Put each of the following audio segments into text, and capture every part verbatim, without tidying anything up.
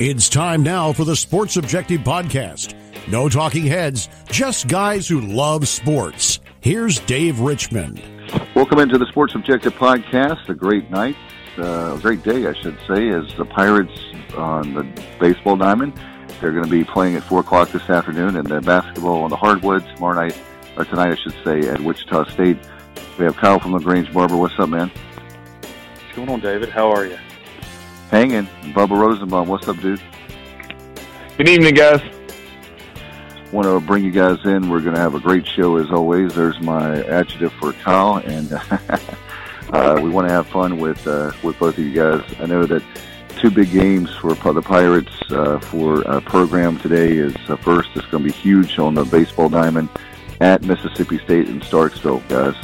It's time now for the Sports Objective Podcast. No talking heads, just guys who love sports. Here's Dave Richmond. Welcome into the Sports Objective Podcast. A great night, uh, a great day, I should say, as the Pirates on the baseball diamond. They're going to be playing at four o'clock this afternoon, and then basketball on the hardwood tomorrow night, or tonight, I should say, at Wichita State. We have Kyle from LaGrange Barber. What's up, man? What's going on, David? How are you? Hanging. Bubba Rosenbaum. What's up, dude? Good evening, guys. Want to bring you guys in. We're going to have a great show as always. There's my adjective for Kyle, and uh, we want to have fun with uh, with both of you guys. I know that two big games for the Pirates uh, for our program today is uh, first. It's going to be huge on the baseball diamond at Mississippi State in Starksville, guys.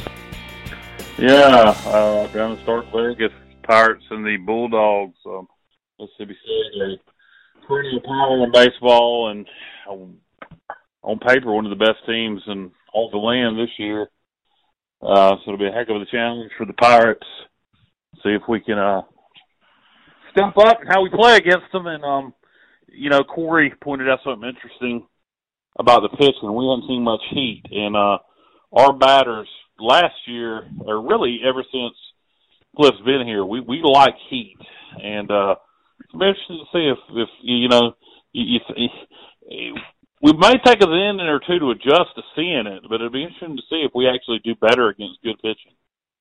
Yeah, uh, down in Starkville, against Pirates and the Bulldogs. Um, Mississippi State, a perennial power in baseball, and um, on paper, one of the best teams in all the land this year. Uh, so it'll be a heck of a challenge for the Pirates. See if we can uh, step up and how we play against them. And, um, you know, Corey pointed out something interesting about the pitching. We haven't seen much heat. And uh, our batters last year, or really ever since Cliff's been here, we, we like heat. And uh, it's interesting to see if, if you know, you, you, we may take an inning or two to adjust to seeing it, but it'll be interesting to see if we actually do better against good pitching.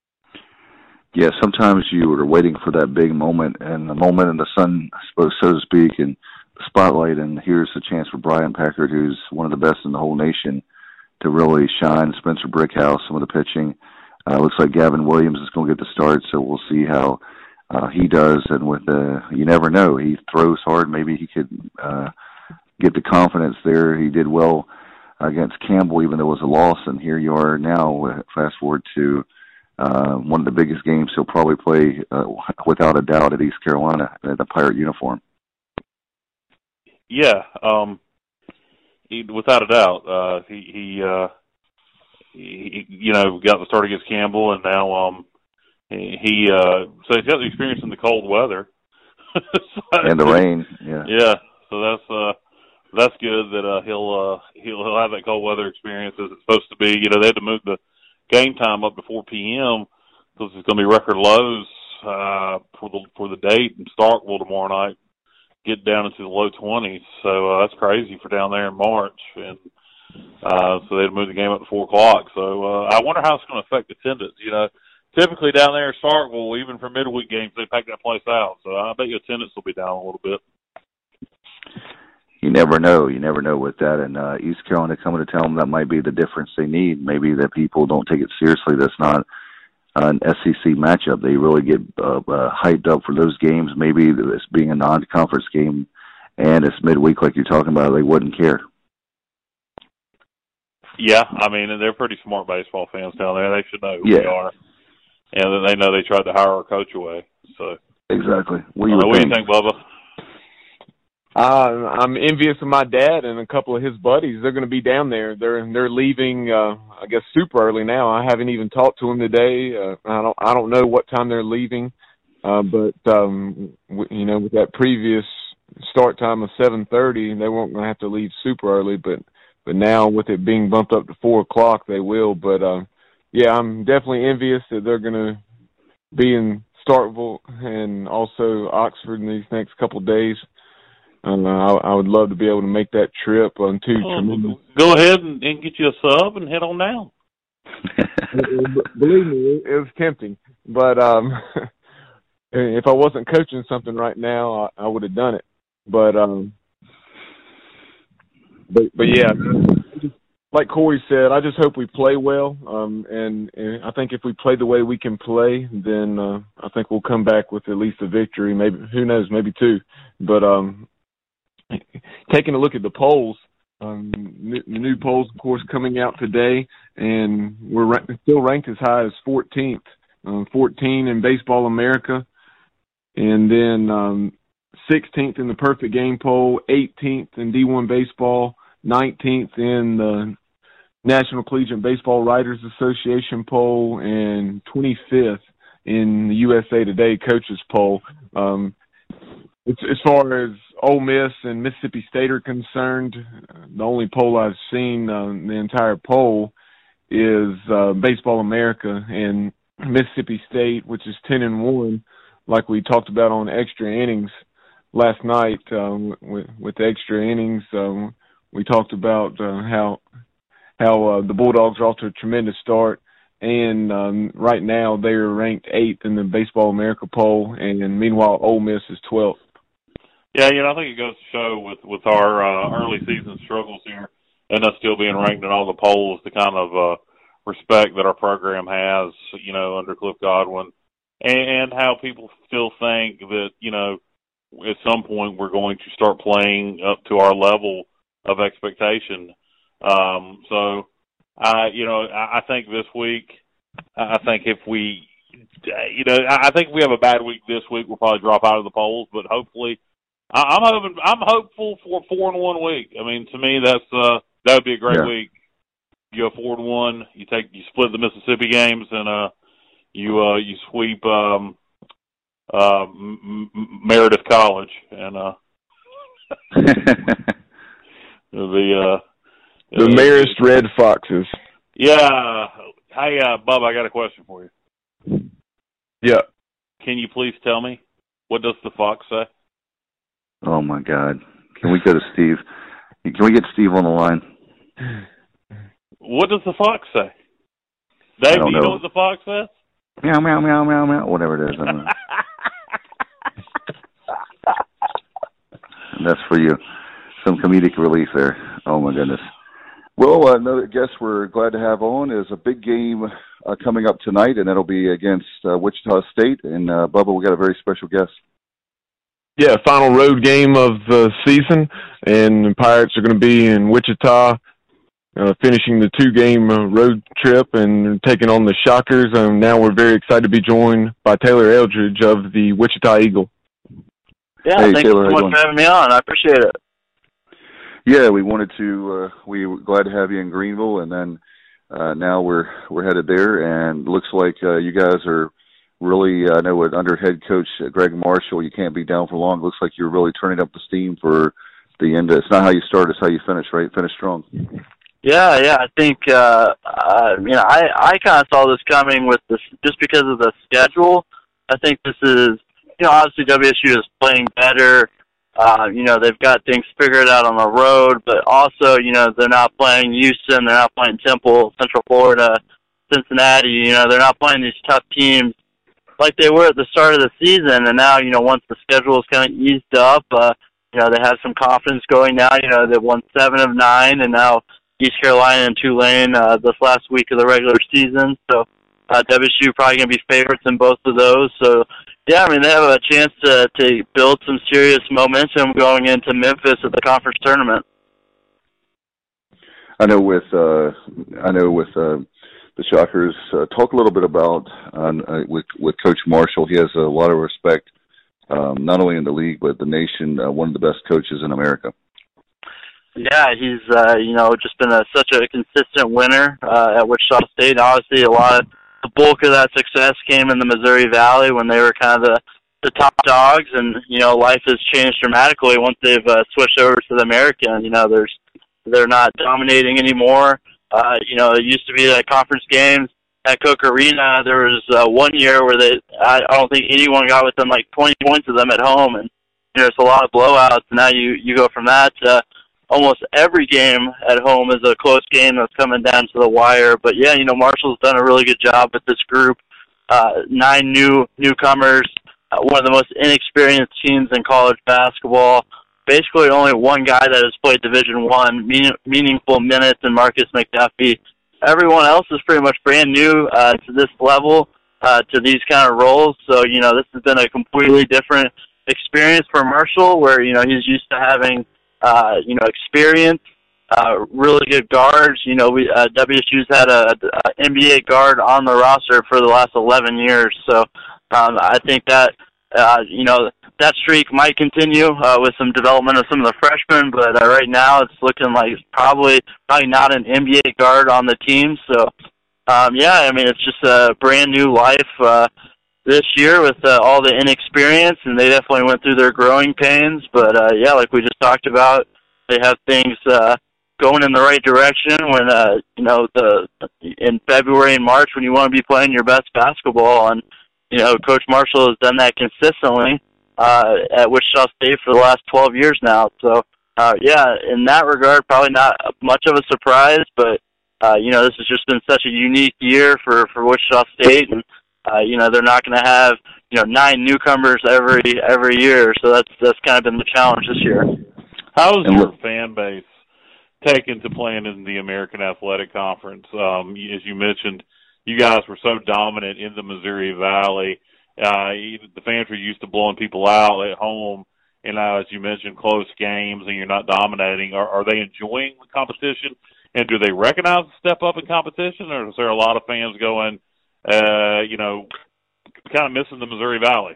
Yeah, sometimes you are waiting for that big moment, and the moment in the sun, I suppose, so to speak, and the spotlight, and here's a chance for Brian Packard, who's one of the best in the whole nation, to really shine. Spencer Brickhouse, some of the pitching. Uh, looks like Gavin Williams is going to get the start, so we'll see how uh, he does. And with the, you never know, he throws hard. Maybe he could uh, get the confidence there. He did well against Campbell, even though it was a loss. And here you are now. Fast forward to uh, one of the biggest games he'll probably play, uh, without a doubt, at East Carolina in the Pirate uniform. Yeah, um, he, without a doubt. Uh, he, he, uh, he, you know, got the start against Campbell, and now um, he, he uh, so he's got the experience in the cold weather so, and the rain. Yeah, yeah. So that's uh, that's good that uh, he'll uh, he'll he'll have that cold weather experience as it's supposed to be. You know, they had to move the game time up to four p.m. because it's going to be record lows uh, for the for the date in Starkville tomorrow night. Get down into the low twenties, so uh, that's crazy for down there in March, and uh, so they had to move the game up to four o'clock. So uh, I wonder how it's going to affect attendance. You know, typically down there in Starkville, even for midweek games, they pack that place out. So I bet your attendance will be down a little bit. You never know. You never know with that. And uh, East Carolina coming to town, that might be the difference they need. Maybe that people don't take it seriously. That's not an S E C matchup. They really get uh, uh, hyped up for those games. Maybe this being a non-conference game and it's midweek like you're talking about, they wouldn't care. Yeah, I mean, they're pretty smart baseball fans down there. They should know who yeah. we are. And they know they tried to hire our coach away. So Exactly. What do you, you, uh, what do you think, Bubba? Uh, I'm envious of my dad and a couple of his buddies. They're going to be down there. They're they're leaving, uh, I guess, super early now. I haven't even talked to them today. Uh, I don't I don't know what time they're leaving, uh, but um, w- you know, with that previous start time of seven thirty, they weren't going to have to leave super early. But but now with it being bumped up to four o'clock, they will. But uh, yeah, I'm definitely envious that they're going to be in Starkville and also Oxford in these next couple of days. Um, I, I would love to be able to make that trip on two oh, tremendous. Go ahead and, and get you a sub and head on down. Believe me, it was tempting. But um, if I wasn't coaching something right now, I, I would have done it. But um, but but yeah, like Corey said, I just hope we play well. Um, and, and I think if we play the way we can play, then uh, I think we'll come back with at least a victory. Maybe, who knows, maybe two. But um. Taking a look at the polls, um, the new polls, of course, coming out today, and we're ra- still ranked as high as fourteenth, um, fourteen in Baseball America, and then um, sixteenth in the Perfect Game poll, eighteenth in D one Baseball, nineteenth in the National Collegiate Baseball Writers Association poll, and twenty-fifth in the U S A Today coaches poll. Um, It's, as far as Ole Miss and Mississippi State are concerned, the only poll I've seen uh, the entire poll is uh, Baseball America, and Mississippi State, which is ten and one, like we talked about on Extra Innings last night um, with, with the Extra Innings. Um, we talked about uh, how how uh, the Bulldogs are off to a tremendous start, and um, right now they are ranked eighth in the Baseball America poll, and meanwhile Ole Miss is twelfth. Yeah, you know, I think it goes to show with with our uh, early season struggles here, and us still being ranked in all the polls, the kind of uh, respect that our program has, you know, under Cliff Godwin, and, and how people still think that, you know, at some point we're going to start playing up to our level of expectation. Um, so, I, you know, I, I think this week, I think if we, you know, I think if we have a bad week this week, we'll probably drop out of the polls, but hopefully, I, I'm hoping, I'm hopeful for a four and one week. I mean, to me, that's, uh, that would be a great yeah. week. You go four and one, you take, you split the Mississippi games, and, uh, you, uh, you sweep, um, uh, M- M- Meredith College, and, uh, the, uh, The Marist Red Foxes. Yeah. Hey, uh, Bub, I got a question for you. Yeah. Can you please tell me, what does the fox say? Oh, my God. Can we go to Steve? Can we get Steve on the line? What does the fox say? Dave, do you know. know what the fox says? Meow, meow, meow, meow, meow. Whatever it is. I don't know. That's for you. Some comedic relief there. Oh, my goodness. Well, uh, another guest we're glad to have on is a big game uh, coming up tonight, and that'll be against uh, Wichita State. And, uh, Bubba, we got a very special guest. Yeah, final road game of the season, and the Pirates are going to be in Wichita, uh, finishing the two-game uh, road trip and taking on the Shockers. And now we're very excited to be joined by Taylor Eldridge of the Wichita Eagle. Yeah, hey, thank Taylor, you so much for having me on. I appreciate it. Yeah, we wanted to. Uh, we were glad to have you in Greenville, and then uh, now we're we're headed there, and looks like uh, you guys are really. I know with under head coach Greg Marshall, you can't be down for long. Looks like you're really turning up the steam for the end. It's not how you start; it's how you finish. Right? Finish strong. Yeah, yeah. I think uh, uh, you know I I kind of saw this coming with this just because of the schedule. I think this is you know obviously W S U is playing better. Uh, you know, they've got things figured out on the road, but also, you know, they're not playing Houston, they're not playing Temple, Central Florida, Cincinnati, you know, they're not playing these tough teams like they were at the start of the season, and now, you know, once the schedule is kind of eased up, uh, you know, they have some confidence going now, you know, they've won seven of nine, and now East Carolina and Tulane uh, this last week of the regular season, so uh, W S U probably going to be favorites in both of those, so yeah, I mean, they have a chance to, to build some serious momentum going into Memphis at the conference tournament. I know with uh, I know with uh, the Shockers. Uh, talk a little bit about uh, with with Coach Marshall. He has a lot of respect, um, not only in the league but the nation. Uh, one of the best coaches in America. Yeah, he's uh, you know just been a, such a consistent winner uh, at Wichita State. Obviously, a lot of the bulk of that success came in the Missouri Valley when they were kind of the, the top dogs, and you know life has changed dramatically once they've uh, switched over to the American. You know, there's they're not dominating anymore. Uh, you know, it used to be that conference games at Coke Arena. There was uh, one year where they I, I don't think anyone got within like twenty points of them at home, and you know, it's a lot of blowouts. And now you you go from that to almost every game at home is a close game that's coming down to the wire. But yeah, you know, Marshall's done a really good job with this group. Uh, nine new newcomers, uh, one of the most inexperienced teams in college basketball. Basically, only one guy that has played Division One mean, meaningful minutes, and Marcus McDuffie. Everyone else is pretty much brand new uh, to this level, uh, to these kind of roles. So you know, this has been a completely different experience for Marshall, where you know he's used to having Uh, you know, experience, uh, really good guards. You know, we uh, W S U's had a, a N B A guard on the roster for the last eleven years. So um, I think that, uh, you know, that streak might continue uh, with some development of some of the freshmen. But uh, right now it's looking like probably probably not an N B A guard on the team. So, um, yeah, I mean, it's just a brand new life. Uh, this year with uh, all the inexperience, and they definitely went through their growing pains. But, uh, yeah, like we just talked about, they have things uh, going in the right direction when, uh, you know, the in February and March when you want to be playing your best basketball. And, you know, Coach Marshall has done that consistently uh, at Wichita State for the last twelve years now. So, uh, yeah, in that regard, probably not much of a surprise, but, uh, you know, this has just been such a unique year for, for Wichita State, and, uh, you know, they're not going to have, you know, nine newcomers every every year, so that's that's kind of been the challenge this year. How's your fan base taken to playing in the American Athletic Conference? Um, as you mentioned, you guys were so dominant in the Missouri Valley. Uh, the fans were used to blowing people out at home, and now, as you mentioned, close games, and you're not dominating. Are, are they enjoying the competition, and do they recognize the step up in competition, or is there a lot of fans going, uh, you know, kind of missing the Missouri Valley?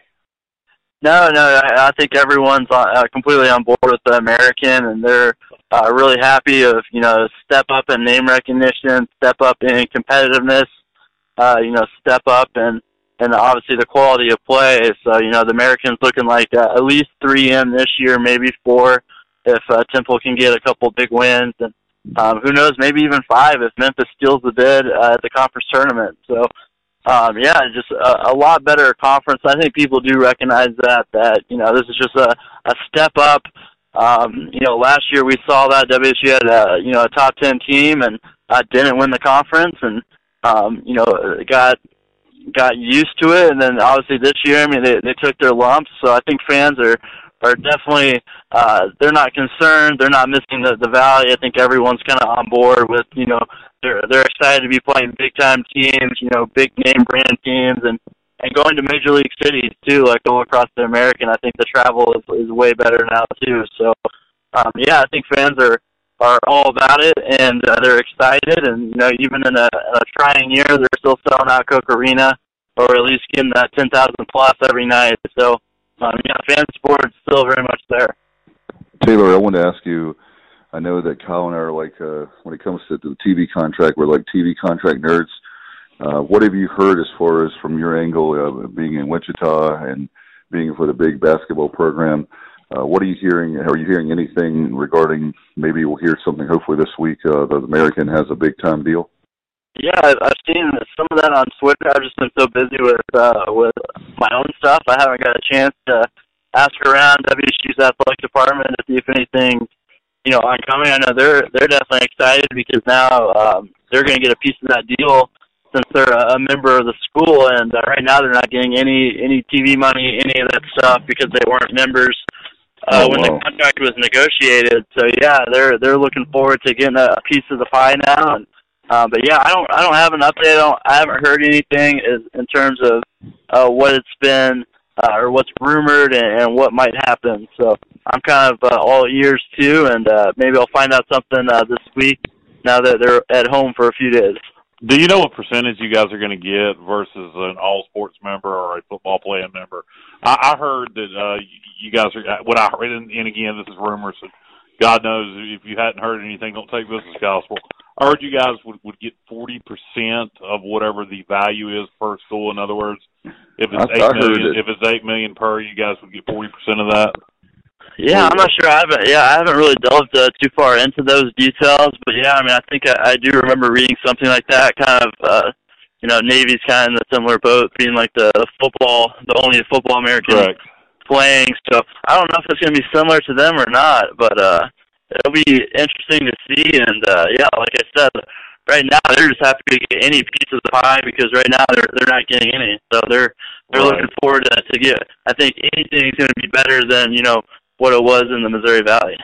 No, no, I, I think everyone's on, uh, completely on board with the American, and they're uh, really happy of, you know, step up in name recognition, step up in competitiveness, uh, you know, step up and, and obviously the quality of play. So, you know, the American's looking like uh, at least three in this year, maybe four, if uh, Temple can get a couple big wins. And um, who knows, maybe even five if Memphis steals the bid uh, at the conference tournament. So, Um, yeah, just a, a lot better conference. I think people do recognize that, that, you know, this is just a, a step up. Um, you know, last year we saw that W S U had a, you know, a top ten team and uh, didn't win the conference and, um, you know, got, got used to it. And then obviously this year, I mean, they, they took their lumps. So I think fans are, are definitely, uh, they're not concerned. They're not missing the, the Valley. I think everyone's kind of on board with, you know, They're they're excited to be playing big time teams, you know, big name brand teams, and, and going to major league cities too, like all across the American. I think the travel is, is way better now too. So, um, yeah, I think fans are, are all about it, and uh, they're excited. And you know, even in a, in a trying year, they're still selling out Coke Arena, or at least getting that ten thousand plus every night. So, um, yeah, fan support is still very much there. Taylor, I want to ask you. I know that Kyle and I are like, uh, when it comes to the T V contract, we're like T V contract nerds. Uh, what have you heard as far as from your angle, uh, being in Wichita and being for the big basketball program? Uh, what are you hearing? Are you hearing anything regarding, maybe we'll hear something hopefully this week, uh, the American has a big-time deal? Yeah, I've seen some of that on Twitter. I've just been so busy with uh, with my own stuff. I haven't got a chance to ask around W S U's athletic department to see if anything, you know, oncoming. I know they're they're definitely excited because now um, they're going to get a piece of that deal since they're a, a member of the school. And uh, right now they're not getting any any T V money, any of that stuff because they weren't members uh, oh, when wow. the contract was negotiated. So yeah, they're they're looking forward to getting a piece of the pie now. And uh, but yeah, I don't I don't have an update. I, don't, I haven't heard anything as, in terms of uh, what it's been. Uh, or what's rumored and, and what might happen. So I'm kind of uh, all ears too, and uh, maybe I'll find out something uh, this week now that they're at home for a few days. Do you know what percentage you guys are going to get versus an all-sports member or a football playing member? I, I heard that uh, you guys are, what I heard, and, and again, this is rumors, so God knows if you hadn't heard anything, don't take this as gospel. I heard you guys would, would get forty percent of whatever the value is per school. In other words, if it's I, eight I million, it. if it's eight million per, you guys would get forty percent of that. Yeah, I'm not sure. I haven't. Yeah, I haven't really delved uh, too far into those details, but yeah, I mean, I think I, I do remember reading something like that. Kind of, uh, you know, Navy's kind of in a similar boat, being like the football, the only football American Correct. playing. So I don't know if it's going to be similar to them or not, but uh, it'll be interesting to see. And uh, yeah, like I said, right now they're just happy to get any piece of the pie because right now they're they're not getting any. So they're they're right. looking forward to to get. I think anything is going to be better than, you know, what it was in the Missouri Valley.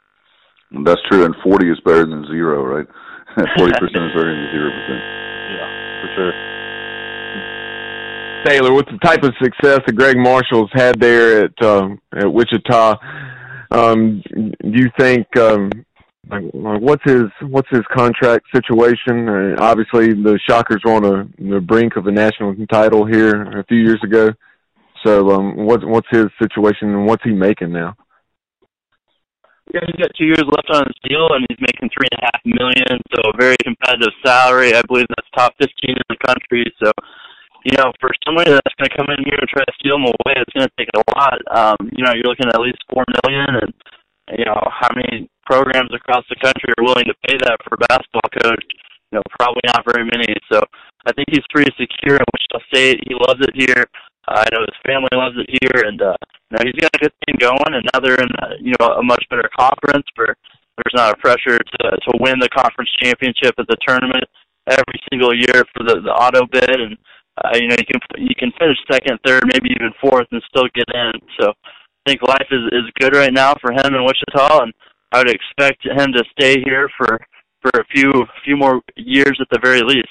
That's true, and forty is better than zero, right? forty percent is better than zero percent. Yeah, for sure. Taylor, with the type of success that Greg Marshall's had there at um, at Wichita, um, do you think um, like, what's his what's his contract situation? Uh, obviously, the Shockers were on a, the brink of a national title here a few years ago. So, um, what's what's his situation and what's he making now? Yeah, he's got two years left on his deal, and he's making three and a half million. So, a very competitive salary. I believe that's top fifteen in the country. So, you know, for somebody that's going to come in here and try to steal them away, it's going to take a lot. Um, you know, you're looking at at least four million dollars, and, you know, how many programs across the country are willing to pay that for a basketball coach? You know, probably not very many. So I think he's pretty secure in Wichita State. He loves it here. Uh, I know his family loves it here, and uh, you know, he's got a good thing going. And now they're in, uh, you know, a much better conference where there's not a pressure to to win the conference championship at the tournament every single year for the, the auto bid. And uh, you know, you can you can finish second, third, maybe even fourth, and still get in. So I think life is is good right now for him in Wichita, and I would expect him to stay here for for a few few more years at the very least.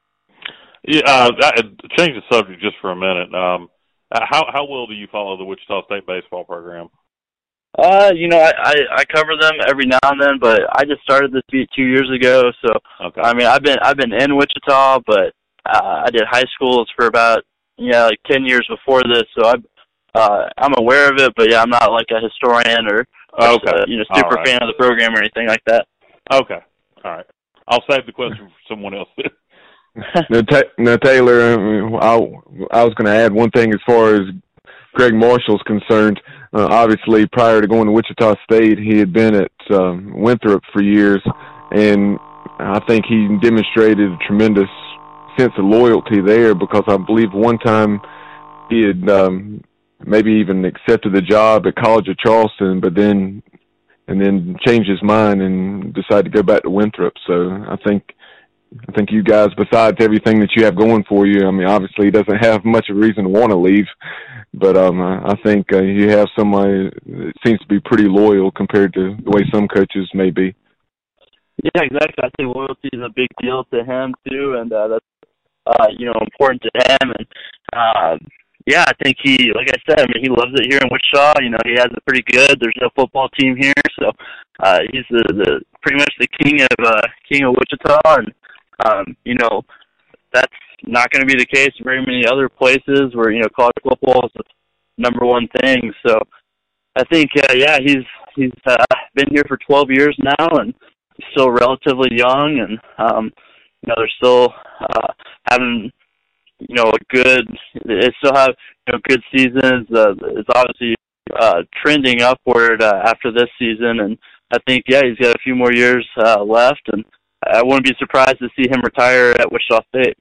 Yeah, uh, change the subject just for a minute. Um, how how well do you follow the Wichita State baseball program? Uh, you know, I, I, I cover them every now and then, but I just started this beat two years ago. So, okay. I mean, I've been I've been in Wichita, but uh, I did high schools for about yeah like ten years before this. So I uh, I'm aware of it, but yeah, I'm not like a historian or okay. uh, you know super right. fan of the program or anything like that. Okay, all right. I'll save the question for someone else. now, ta- now, Taylor, I, I was going to add one thing as far as Greg Marshall's concerned. Uh, obviously, prior to going to Wichita State, he had been at um, Winthrop for years, and I think he demonstrated a tremendous sense of loyalty there because I believe one time he had um, maybe even accepted the job at College of Charleston, but then and then changed his mind and decided to go back to Winthrop. So I think I think you guys, besides everything that you have going for you, I mean, obviously he doesn't have much of a reason to want to leave, but um, I think uh, you have somebody that seems to be pretty loyal compared to the way some coaches may be. Yeah, exactly. I think loyalty is a big deal to him too, and uh, that's uh, you know important to him. And uh, yeah, I think he, like I said, I mean, he loves it here in Wichita. You know, he has it pretty good. There's no football team here, so uh, he's the, the pretty much the king of uh, king of Wichita, and um, you know that's not going to be the case in very many other places where you know college football is the number one thing. So I think uh, yeah, he's he's uh, been here for twelve years now, and he's still relatively young, and um, you know they're still uh, having you know a good. They still have you know good seasons. Uh, it's obviously uh, trending upward uh, after this season, and I think yeah he's got a few more years uh, left, and I wouldn't be surprised to see him retire at Wichita State.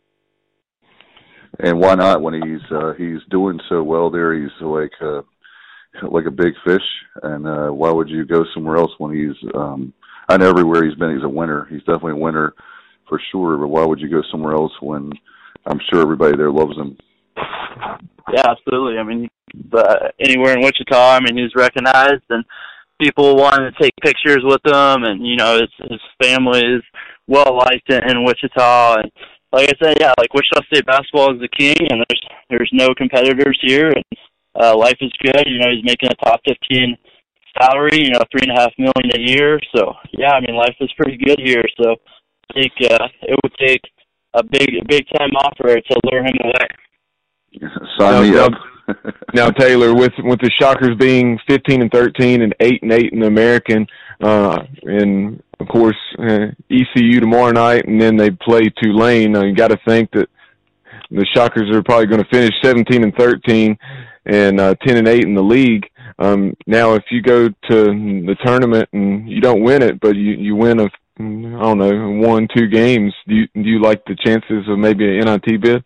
And why not? When he's uh, he's doing so well there, he's like uh, like a big fish. And uh, why would you go somewhere else when he's? Um, I know everywhere he's been, he's a winner. He's definitely a winner for sure. But why would you go somewhere else when I'm sure everybody there loves him? Yeah, absolutely. I mean, uh, anywhere in Wichita, I mean, he's recognized, and people wanting to take pictures with him, and you know, his his family is well liked in, in Wichita. And like I said, yeah, like Wichita State basketball is the king, and there's there's no competitors here, and uh, life is good. You know, he's making a top fifteen salary, you know, three and a half million a year. So yeah, I mean, life is pretty good here. So I think uh, it would take a big a big time offer to lure him away. Sign now, me up. Now, Taylor, with with the Shockers being fifteen and thirteen and eight and eight in the American, uh, and of course uh, E C U tomorrow night, and then they play Tulane. Uh, you got to think that the Shockers are probably going to finish seventeen and thirteen and uh, ten and eight in the league. Um, now, if you go to the tournament and you don't win it, but you you win a I don't know one two games, do you do you like the chances of maybe an N I T bid?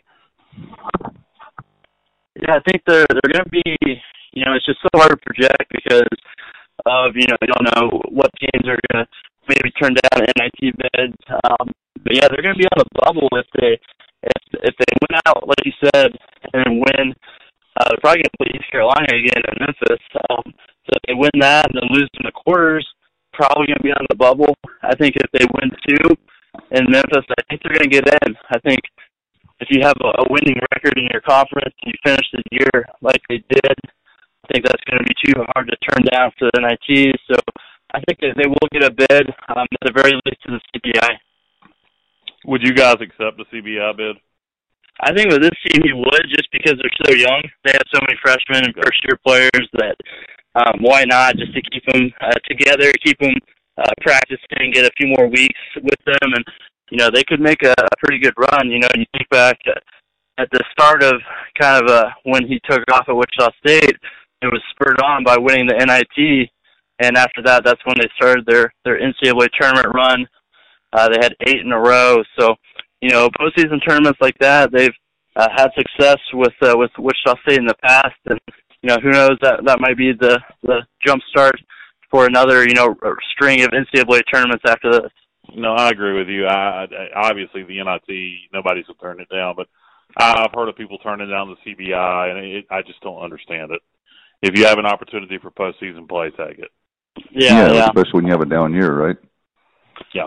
Yeah, I think they're they're going to be, you know, it's just so hard to project because of, you know, you don't know what teams are going to maybe turn down N I T bids. Um, but yeah, they're going to be on the bubble if they if if they win out, like you said, and win. Uh, they're probably going to play East Carolina again in Memphis. Um, so if they win that and then lose in the quarters, probably going to be on the bubble. I think if they win two in Memphis, I think they're going to get in. I think if you have a, a winning record in your conference and you finish the year like they did, I think that's going to be too hard to turn down for the N I T. So I think that they will get a bid, um, at the very least, to the C B I. Would you guys accept the C B I bid? I think with this team you would, just because they're so young. They have so many freshmen and first-year players that um, why not just to keep them uh, together, keep them uh, practicing, get a few more weeks with them, and you know, they could make a, a pretty good run. You know, you think back uh, at the start of kind of uh, when he took off at Wichita State, it was spurred on by winning the N I T, and after that, that's when they started their, their N C double A tournament run. Uh, they had eight in a row. So, you know, postseason tournaments like that, they've uh, had success with uh, with Wichita State in the past, and you know, who knows, that that might be the the jump start for another, you know, string of N C double A tournaments after this. No, I agree with you. I, I obviously the N I T, nobody's will turn it down, but I've heard of people turning down the C B I, and it, I just don't understand it. If you have an opportunity for postseason play, take it. Yeah, yeah, yeah. especially when you have a down year, right? Yeah.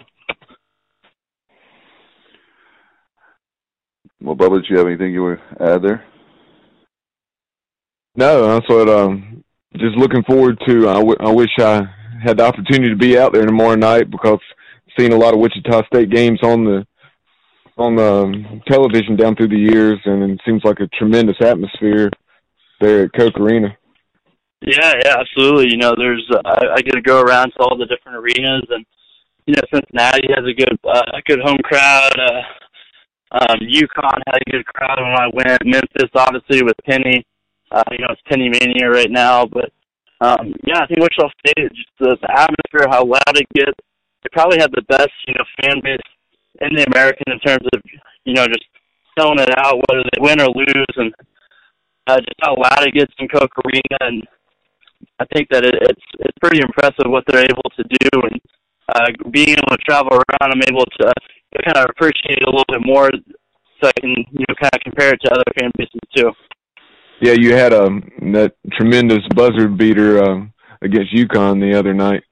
Well, Bubba, did you have anything you would add there? No, that's what. Um, just looking forward to. I, w- I wish I had the opportunity to be out there tomorrow night, because I've seen a lot of Wichita State games on the on the television down through the years, and it seems like a tremendous atmosphere there at Koch Arena. Yeah, yeah, absolutely. You know, there's uh, I, I get to go around to all the different arenas, and you know, Cincinnati has a good uh, a good home crowd. Uh, um, UConn had a good crowd when I went. Memphis, obviously, with Penny. Uh, you know, it's Penny Mania right now, but um, yeah, I think Wichita State, just the, the atmosphere, how loud it gets. They probably have the best, you know, fan base in the American in terms of, you know, just selling it out, whether they win or lose, and uh, just how loud it gets in Koch Arena. And I think that it, it's it's pretty impressive what they're able to do, and uh, being able to travel around, I'm able to uh, kind of appreciate it a little bit more, so I can, you know, kind of compare it to other fan bases too. Yeah, you had a um, that tremendous buzzer beater uh, against UConn the other night.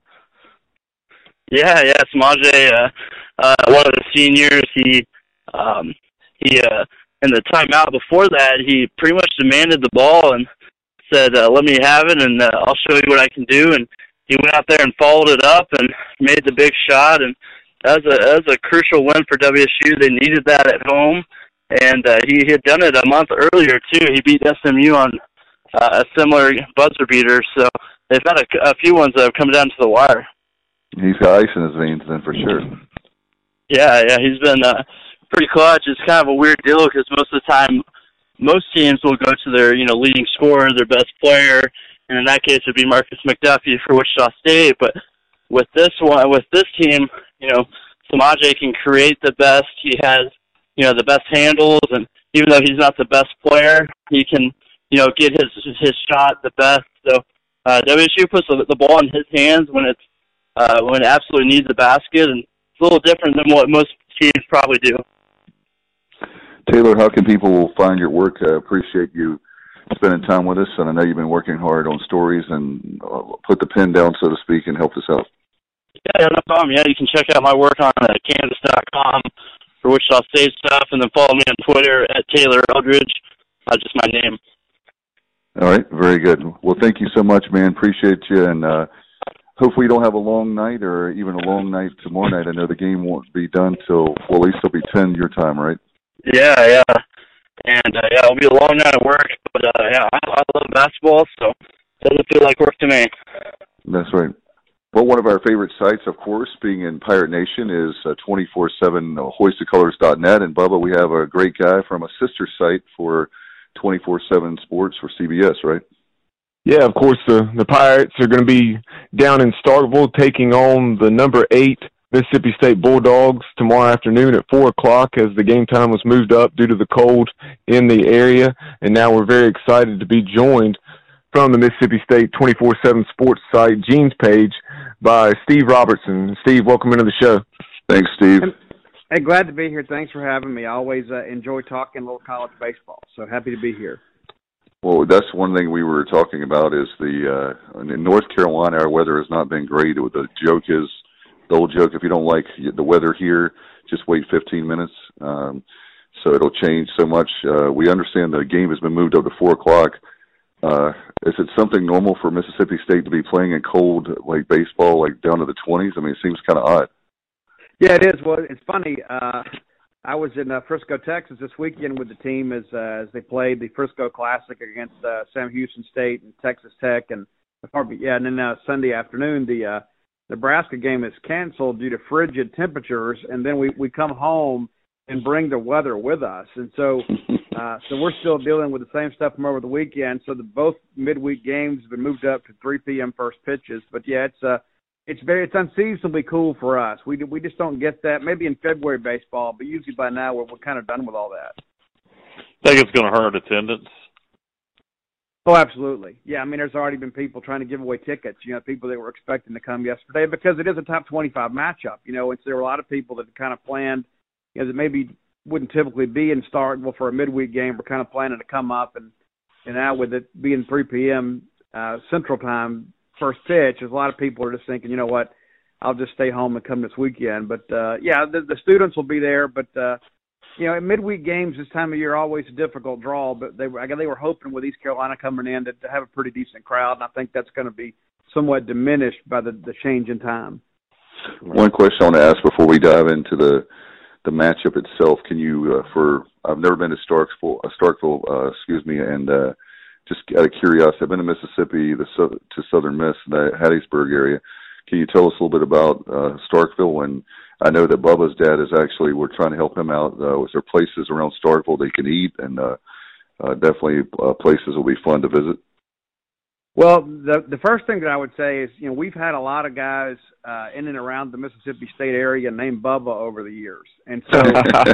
Yeah, yeah, Samaje, uh, uh, one of the seniors, he, um, he, uh, in the timeout before that, he pretty much demanded the ball and said, uh, let me have it, and uh, I'll show you what I can do. And he went out there and followed it up and made the big shot, and that was a, that was a crucial win for W S U. They needed that at home, and uh, he had done it a month earlier, too. He beat S M U on uh, a similar buzzer beater, so they've had a, a few ones that have come down to the wire. He's got ice in his veins then, for sure. Yeah, yeah, he's been uh, pretty clutch. It's kind of a weird deal because most of the time, most teams will go to their, you know, leading scorer, their best player, and in that case, it would be Marcus McDuffie for Wichita State. But with this one, with this team, you know, Samaje can create the best. He has, you know, the best handles, and even though he's not the best player, he can, you know, get his his shot the best. So uh, W S U puts the, the ball in his hands when it's uh, when it absolutely needs a basket, and it's a little different than what most teams probably do. Taylor, how can people find your work? I appreciate you spending time with us, and I know you've been working hard on stories and uh, put the pen down, so to speak, and help us out. Yeah, no problem. Yeah, you can check out my work on uh, Kansas dot com for Wichita State stuff, and then follow me on Twitter at Taylor Eldridge. Uh, just my name. All right, very good. Well, thank you so much, man. Appreciate you, and uh, hopefully you don't have a long night or even a long night tomorrow night. I know the game won't be done till, well, at least it'll be ten your time, right? Yeah, yeah. And, uh, yeah, it'll be a long night at work, but, uh, yeah, I, I love basketball, so it doesn't feel like work to me. That's right. Well, one of our favorite sites, of course, being in Pirate Nation, is uh, twenty-four seven hoist the colors dot net. And, Bubba, we have a great guy from a sister site for twenty-four seven Sports for C B S, right? Yeah, of course, the, the Pirates are going to be down in Starkville taking on the number eight Mississippi State Bulldogs tomorrow afternoon at four o'clock as the game time was moved up due to the cold in the area. And now we're very excited to be joined from the Mississippi State twenty-four seven Sports site, Gene's page, by Steve Robertson. Steve, welcome into the show. Thanks, Steve. Hey, glad to be here. Thanks for having me. I always uh, enjoy talking a little college baseball, so happy to be here. Well, that's one thing we were talking about is the uh, in North Carolina, our weather has not been great. The joke is, the old joke, if you don't like the weather here, just wait fifteen minutes. Um, so it'll change so much. Uh, we understand the game has been moved up to four o'clock. Uh, is it something normal for Mississippi State to be playing in cold, like baseball, like down to the twenties? I mean, it seems kind of odd. Yeah, it is. Well, it's funny. Uh, I was in uh, Frisco, Texas this weekend with the team as uh, as they played the Frisco Classic against uh, Sam Houston State and Texas Tech, and yeah, and then uh, Sunday afternoon the uh, Nebraska game is canceled due to frigid temperatures, and then we we come home and bring the weather with us, and so Uh, so we're still dealing with the same stuff from over the weekend. So the both midweek games have been moved up to three p.m. first pitches. But yeah, it's uh, it's very it's unseasonably cool for us. We we just don't get that. Maybe in February baseball, but usually by now we're we're kind of done with all that. Think it's going to hurt attendance? Oh, absolutely. Yeah, I mean, there's already been people trying to give away tickets, you know, people that were expecting to come yesterday because it is a top twenty-five matchup, you know, and so there were a lot of people that kind of planned, you know, that maybe wouldn't typically be in Starkville for a midweek game. We're kind of planning to come up, and, and now with it being three p.m. Uh, Central Time, first pitch, there's a lot of people are just thinking, you know what, I'll just stay home and come this weekend. But, uh, yeah, the, the students will be there, but, uh, you know, midweek games this time of year are always a difficult draw, but they were, I guess they were hoping with East Carolina coming in to, to have a pretty decent crowd, and I think that's going to be somewhat diminished by the, the change in time. One question I want to ask before we dive into the the matchup itself. Can you, uh, for I've never been to Starkville, uh, Starkville, uh, excuse me, and uh, just out of curiosity, I've been to Mississippi, the to Southern Miss, the Hattiesburg area. Can you tell us a little bit about uh, Starkville? And I know that Bubba's dad is actually, we're trying to help him out. Uh, was there places around Starkville they can eat, and uh, uh, definitely uh, places will be fun to visit? Well, the the first thing that I would say is, you know, we've had a lot of guys uh, in and around the Mississippi State area named Bubba over the years, and so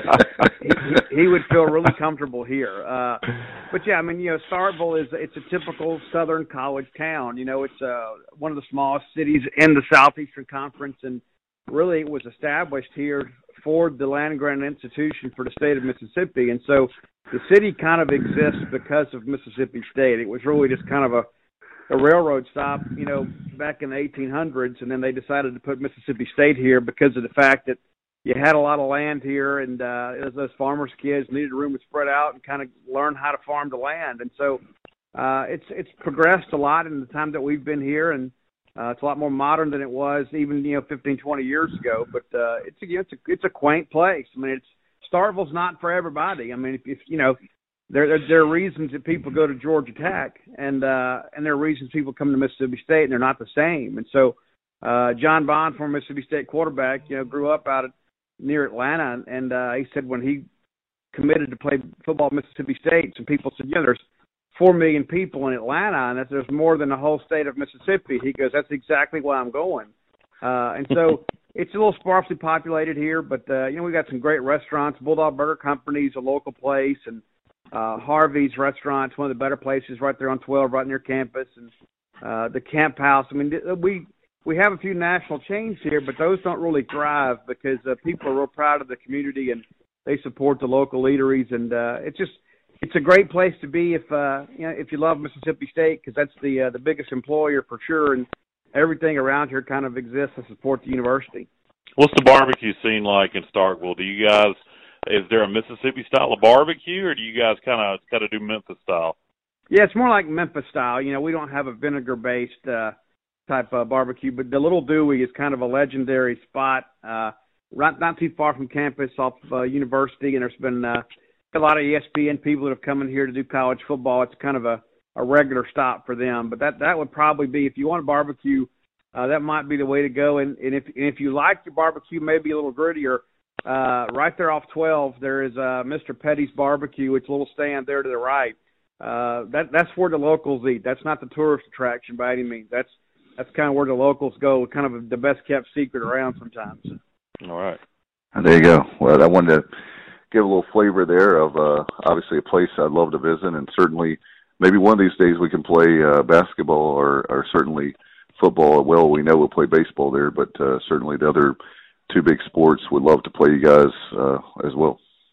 he, he would feel really comfortable here. Uh, but yeah, I mean, you know, Starkville is it's a typical Southern college town. You know, it's uh, one of the smallest cities in the Southeastern Conference, and really it was established here for the land-grant institution for the state of Mississippi, and so the city kind of exists because of Mississippi State. It was really just kind of a a railroad stop, you know, back in the eighteen hundreds, and then they decided to put Mississippi State here because of the fact that you had a lot of land here, and uh, as those farmers' kids needed a room to spread out and kind of learn how to farm the land. And so uh, it's it's progressed a lot in the time that we've been here, and uh, it's a lot more modern than it was even, you know, fifteen, twenty years ago. But uh, it's, a, it's, a, it's a quaint place. I mean, it's Starkville's not for everybody. I mean, if, if you know, There, there, there are reasons that people go to Georgia Tech, and uh, and there are reasons people come to Mississippi State, and they're not the same. And so, uh, John Bond, former Mississippi State quarterback, you know, grew up out at, near Atlanta, and uh, he said when he committed to play football at Mississippi State, some people said, "Yeah, there's four million people in Atlanta, and that there's more than the whole state of Mississippi." He goes, "That's exactly why I'm going." Uh, and so, it's a little sparsely populated here, but uh, you know, we got some great restaurants. Bulldog Burger Company is a local place, and Uh, Harvey's Restaurant, one of the better places right there on twelve, right near campus, and uh, the Camp House. I mean, we we have a few national chains here, but those don't really thrive because uh, people are real proud of the community and they support the local eateries, and uh, it's just it's a great place to be if uh, you know if you love Mississippi State, because that's the uh, the biggest employer for sure, and everything around here kind of exists to support the university. What's the barbecue scene like in Starkville? Do you guys Is there a Mississippi style of barbecue, or do you guys kind of kind of do Memphis style? Yeah, it's more like Memphis style. You know, we don't have a vinegar-based uh, type of barbecue, but the Little Dewey is kind of a legendary spot, uh, right not too far from campus off of, uh, University, and there's been uh, a lot of E S P N people that have come in here to do college football. It's kind of a, a regular stop for them, but that that would probably be, if you want a barbecue, uh, that might be the way to go. And, and if and if you like your barbecue maybe a little grittier, Uh, right there off twelve, there is uh, Mister Petty's Barbecue. It's a little stand there to the right. Uh, that that's where the locals eat. That's not the tourist attraction by any means. That's that's kind of where the locals go. Kind of the best kept secret around sometimes. All right. There you go. Well, I wanted to give a little flavor there of uh, obviously a place I'd love to visit, and certainly maybe one of these days we can play uh, basketball or, or certainly football. Well, we know we'll play baseball there, but uh, certainly the other two big sports would love to play you guys uh, as well.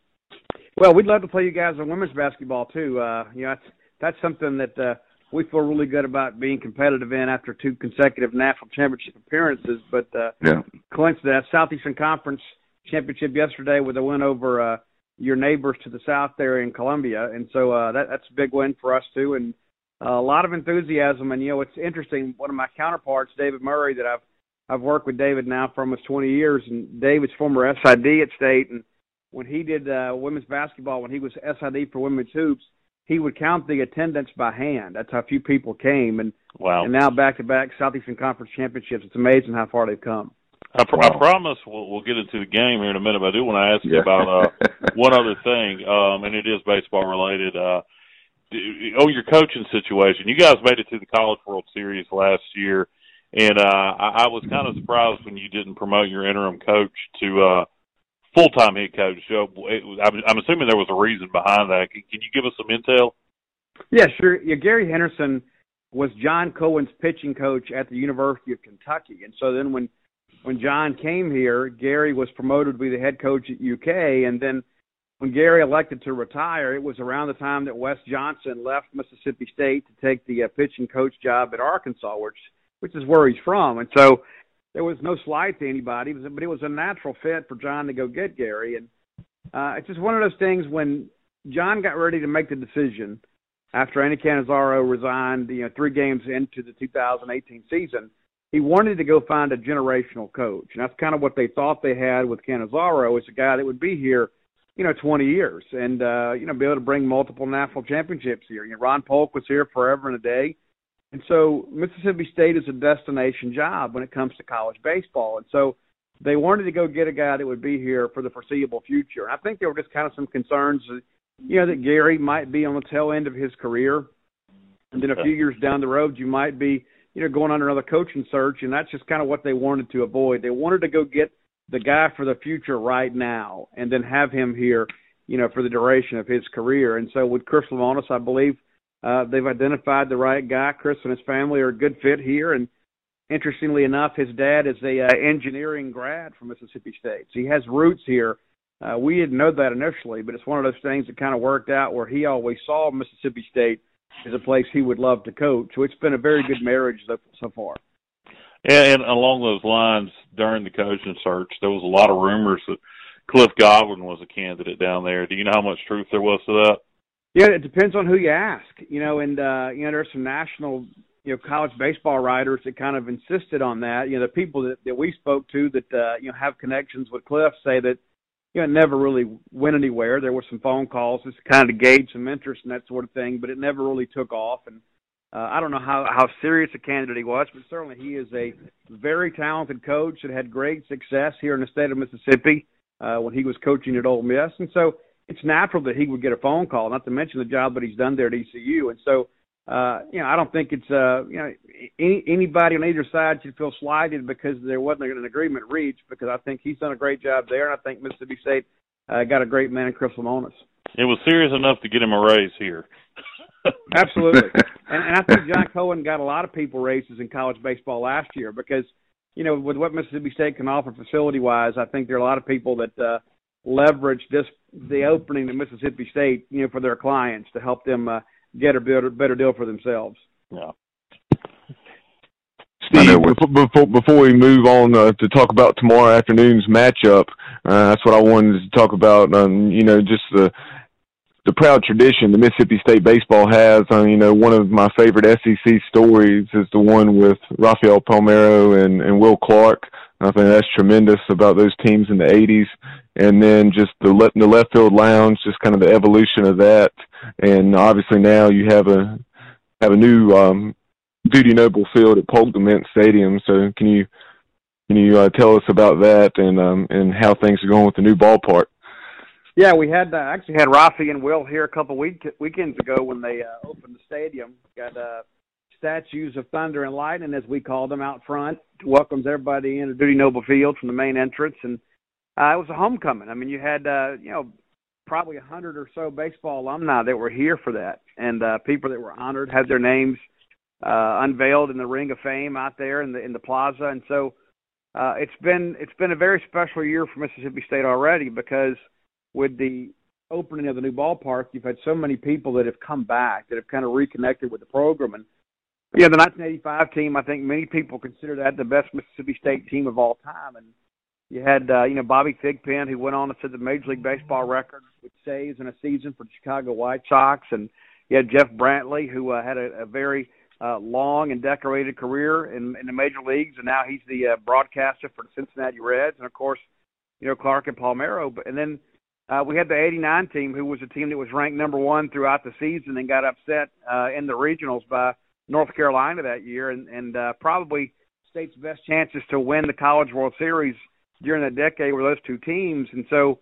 Well, we'd love to play you guys on women's basketball too. Uh, you know, that's, that's something that uh, we feel really good about being competitive in after two consecutive national championship appearances. But uh, yeah, coincidence, Southeastern Conference championship yesterday with a win over uh, your neighbors to the south there in Columbia, and so uh, that, that's a big win for us too, and uh, a lot of enthusiasm. And you know, it's interesting. One of my counterparts, David Murray, that I've I've worked with David now for almost twenty years, and David's former S I D at State, and when he did uh, women's basketball, when he was S I D for women's hoops, he would count the attendance by hand. That's how few people came, and wow. And now back-to-back Southeastern Conference championships. It's amazing how far they've come. I, pr- Wow. I promise we'll, we'll get into the game here in a minute, but I do want to ask Yeah. you about uh, one other thing, um, and it is baseball related. Uh, on your coaching situation, you guys made it to the College World Series last year, and uh, I, I was kind of surprised when you didn't promote your interim coach to uh, full-time head coach. So it, I'm, I'm assuming there was a reason behind that. Can, can you give us some intel? Yeah, sure. Yeah, Gary Henderson was John Cohen's pitching coach at the University of Kentucky, and so then when when John came here, Gary was promoted to be the head coach at U K, and then when Gary elected to retire, it was around the time that Wes Johnson left Mississippi State to take the uh, pitching coach job at Arkansas, which which is where he's from. And so there was no slight to anybody, but it was a natural fit for John to go get Gary. And uh, it's just one of those things when John got ready to make the decision after Andy Cannizaro resigned, you know, three games into the two thousand eighteen season, he wanted to go find a generational coach. And that's kind of what they thought they had with Cannizaro, is a guy that would be here, you know, twenty years and, uh, you know, be able to bring multiple national championships here. You know, Ron Polk was here forever and a day. And so Mississippi State is a destination job when it comes to college baseball. And so they wanted to go get a guy that would be here for the foreseeable future. And I think there were just kind of some concerns, you know, that Gary might be on the tail end of his career. And then a few years down the road, you might be, you know, going on another coaching search. And that's just kind of what they wanted to avoid. They wanted to go get the guy for the future right now and then have him here, you know, for the duration of his career. And so with Chris Lemonis, I believe uh, they've identified the right guy. Chris and his family are a good fit here. And interestingly enough, his dad is a uh, engineering grad from Mississippi State. So he has roots here. Uh, we didn't know that initially, but it's one of those things that kind of worked out where he always saw Mississippi State as a place he would love to coach. So it's been a very good marriage so, so far. And, and along those lines, during the coaching search, there was a lot of rumors that Cliff Godwin was a candidate down there. Do you know how much truth there was to that? Yeah, it depends on who you ask. You know, and, uh, you know, there's some national, you know, college baseball writers that kind of insisted on that. You know, the people that, that we spoke to that, uh, you know, have connections with Cliff say that, you know, it never really went anywhere. There were some phone calls just kind of to gauge some interest and that sort of thing, but it never really took off. And uh, I don't know how, how serious a candidate he was, but certainly he is a very talented coach that had great success here in the state of Mississippi uh, when he was coaching at Ole Miss. And so it's natural that he would get a phone call, not to mention the job that he's done there at E C U. And so, uh, you know, I don't think it's, uh, you know, any, anybody on either side should feel slighted because there wasn't an agreement reached, because I think he's done a great job there, and I think Mississippi State uh, got a great man in Chris Lemonis. It was serious enough to get him a raise here. Absolutely. And, and I think John Cohen got a lot of people raises in college baseball last year because, you know, with what Mississippi State can offer facility-wise, I think there are a lot of people that uh, leverage this the opening to Mississippi State, you know, for their clients to help them uh, get a better, better deal for themselves. Yeah. Steve, before, before, before we move on uh, to talk about tomorrow afternoon's matchup, uh, that's what I wanted to talk about. Um, you know, just the the proud tradition that Mississippi State baseball has. Um, you know, one of my favorite S E C stories is the one with Rafael Palmeiro and, and Will Clark. I think that's tremendous about those teams in the eighties. And then just the, le- the left field lounge, just kind of the evolution of that. And obviously now you have a have a new um, Dudy Noble Field at Polk Dement Stadium. So can you can you uh, tell us about that and um, and how things are going with the new ballpark? Yeah, we had uh, actually had Rafi and Will here a couple week weekends ago when they uh, opened the stadium. Got uh, statues of Thunder and Lightning, as we called them, out front. Welcomes everybody into Dudy Noble Field from the main entrance, and uh, it was a homecoming. I mean, you had uh, you know probably a hundred or so baseball alumni that were here for that, and uh, people that were honored had their names uh, unveiled in the Ring of Fame out there in the in the plaza, and so uh, it's been it's been a very special year for Mississippi State already because with the opening of the new ballpark, you've had so many people that have come back, that have kind of reconnected with the program. And, yeah, the nineteen eighty-five team, I think many people consider that the best Mississippi State team of all time. And you had, uh, you know, Bobby Thigpen, who went on to set the Major League Baseball record with saves in a season for the Chicago White Sox. And you had Jeff Brantley, who uh, had a, a very uh, long and decorated career in, in the major leagues, and now he's the uh, broadcaster for the Cincinnati Reds. And, of course, you know, Clark and Palmeiro. But, and then Uh, we had the eighty-nine team, who was a team that was ranked number one throughout the season and got upset uh, in the regionals by North Carolina that year, and, and uh, probably State's best chances to win the College World Series during that decade were those two teams. And so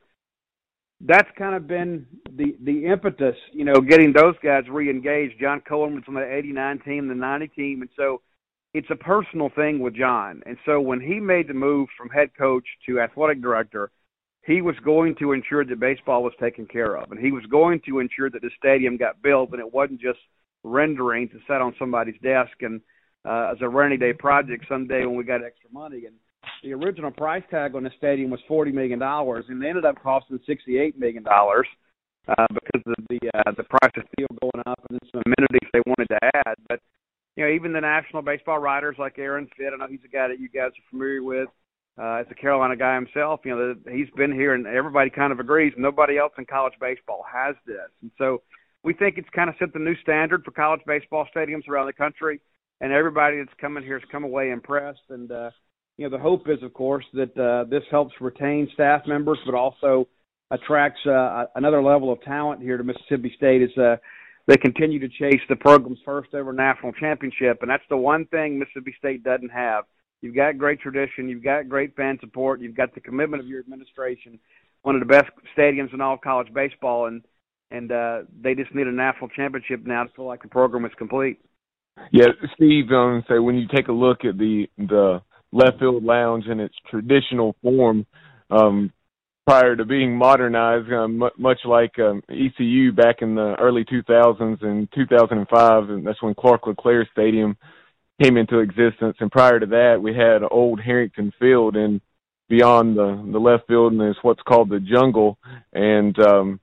that's kind of been the, the impetus, you know, getting those guys re-engaged. John Cohen was on the eighty-nine team, the ninety team. And so it's a personal thing with John. And so when he made the move from head coach to athletic director, he was going to ensure that baseball was taken care of. And he was going to ensure that the stadium got built and it wasn't just renderings that sat on somebody's desk and uh, as a rainy day project someday when we got extra money. And the original price tag on the stadium was forty million dollars, and it ended up costing sixty-eight million dollars uh, because of the uh, the price of steel going up and some amenities they wanted to add. But, you know, even the national baseball writers like Aaron Fitt, I know he's a guy that you guys are familiar with, uh, as a Carolina guy himself, you know, the, he's been here, and everybody kind of agrees nobody else in college baseball has this. And so we think it's kind of set the new standard for college baseball stadiums around the country, and everybody that's coming here has come away impressed. And, uh, you know, the hope is, of course, that uh, this helps retain staff members, but also attracts uh, another level of talent here to Mississippi State as uh, they continue to chase the program's first ever national championship. And that's the one thing Mississippi State doesn't have. You've got great tradition. You've got great fan support. You've got the commitment of your administration, one of the best stadiums in all of college baseball, and and uh, they just need a national championship now to feel like the program is complete. Yeah, Steve, um, so when you take a look at the the left field lounge in its traditional form, um, prior to being modernized, um, m- much like um, E C U back in the early two thousands and two thousand five, and that's when Clark LeClaire Stadium came into existence. And prior to that, we had old Harrington Field, and beyond the, the left field, and there's what's called the jungle. And um,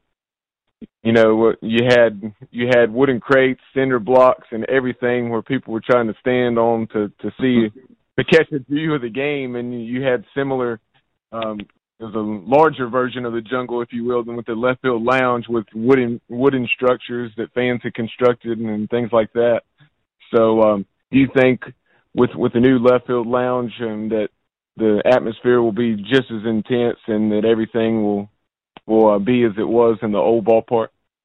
you know, you had you had wooden crates, cinder blocks, and everything where people were trying to stand on to to see to catch a view of the game. And you had similar. Um, It was a larger version of the jungle, if you will, than with the left field lounge with wooden wooden structures that fans had constructed and, and things like that. So, um, do you think with with the new left field lounge and that the atmosphere will be just as intense and that everything will will uh, be as it was in the old ballpark?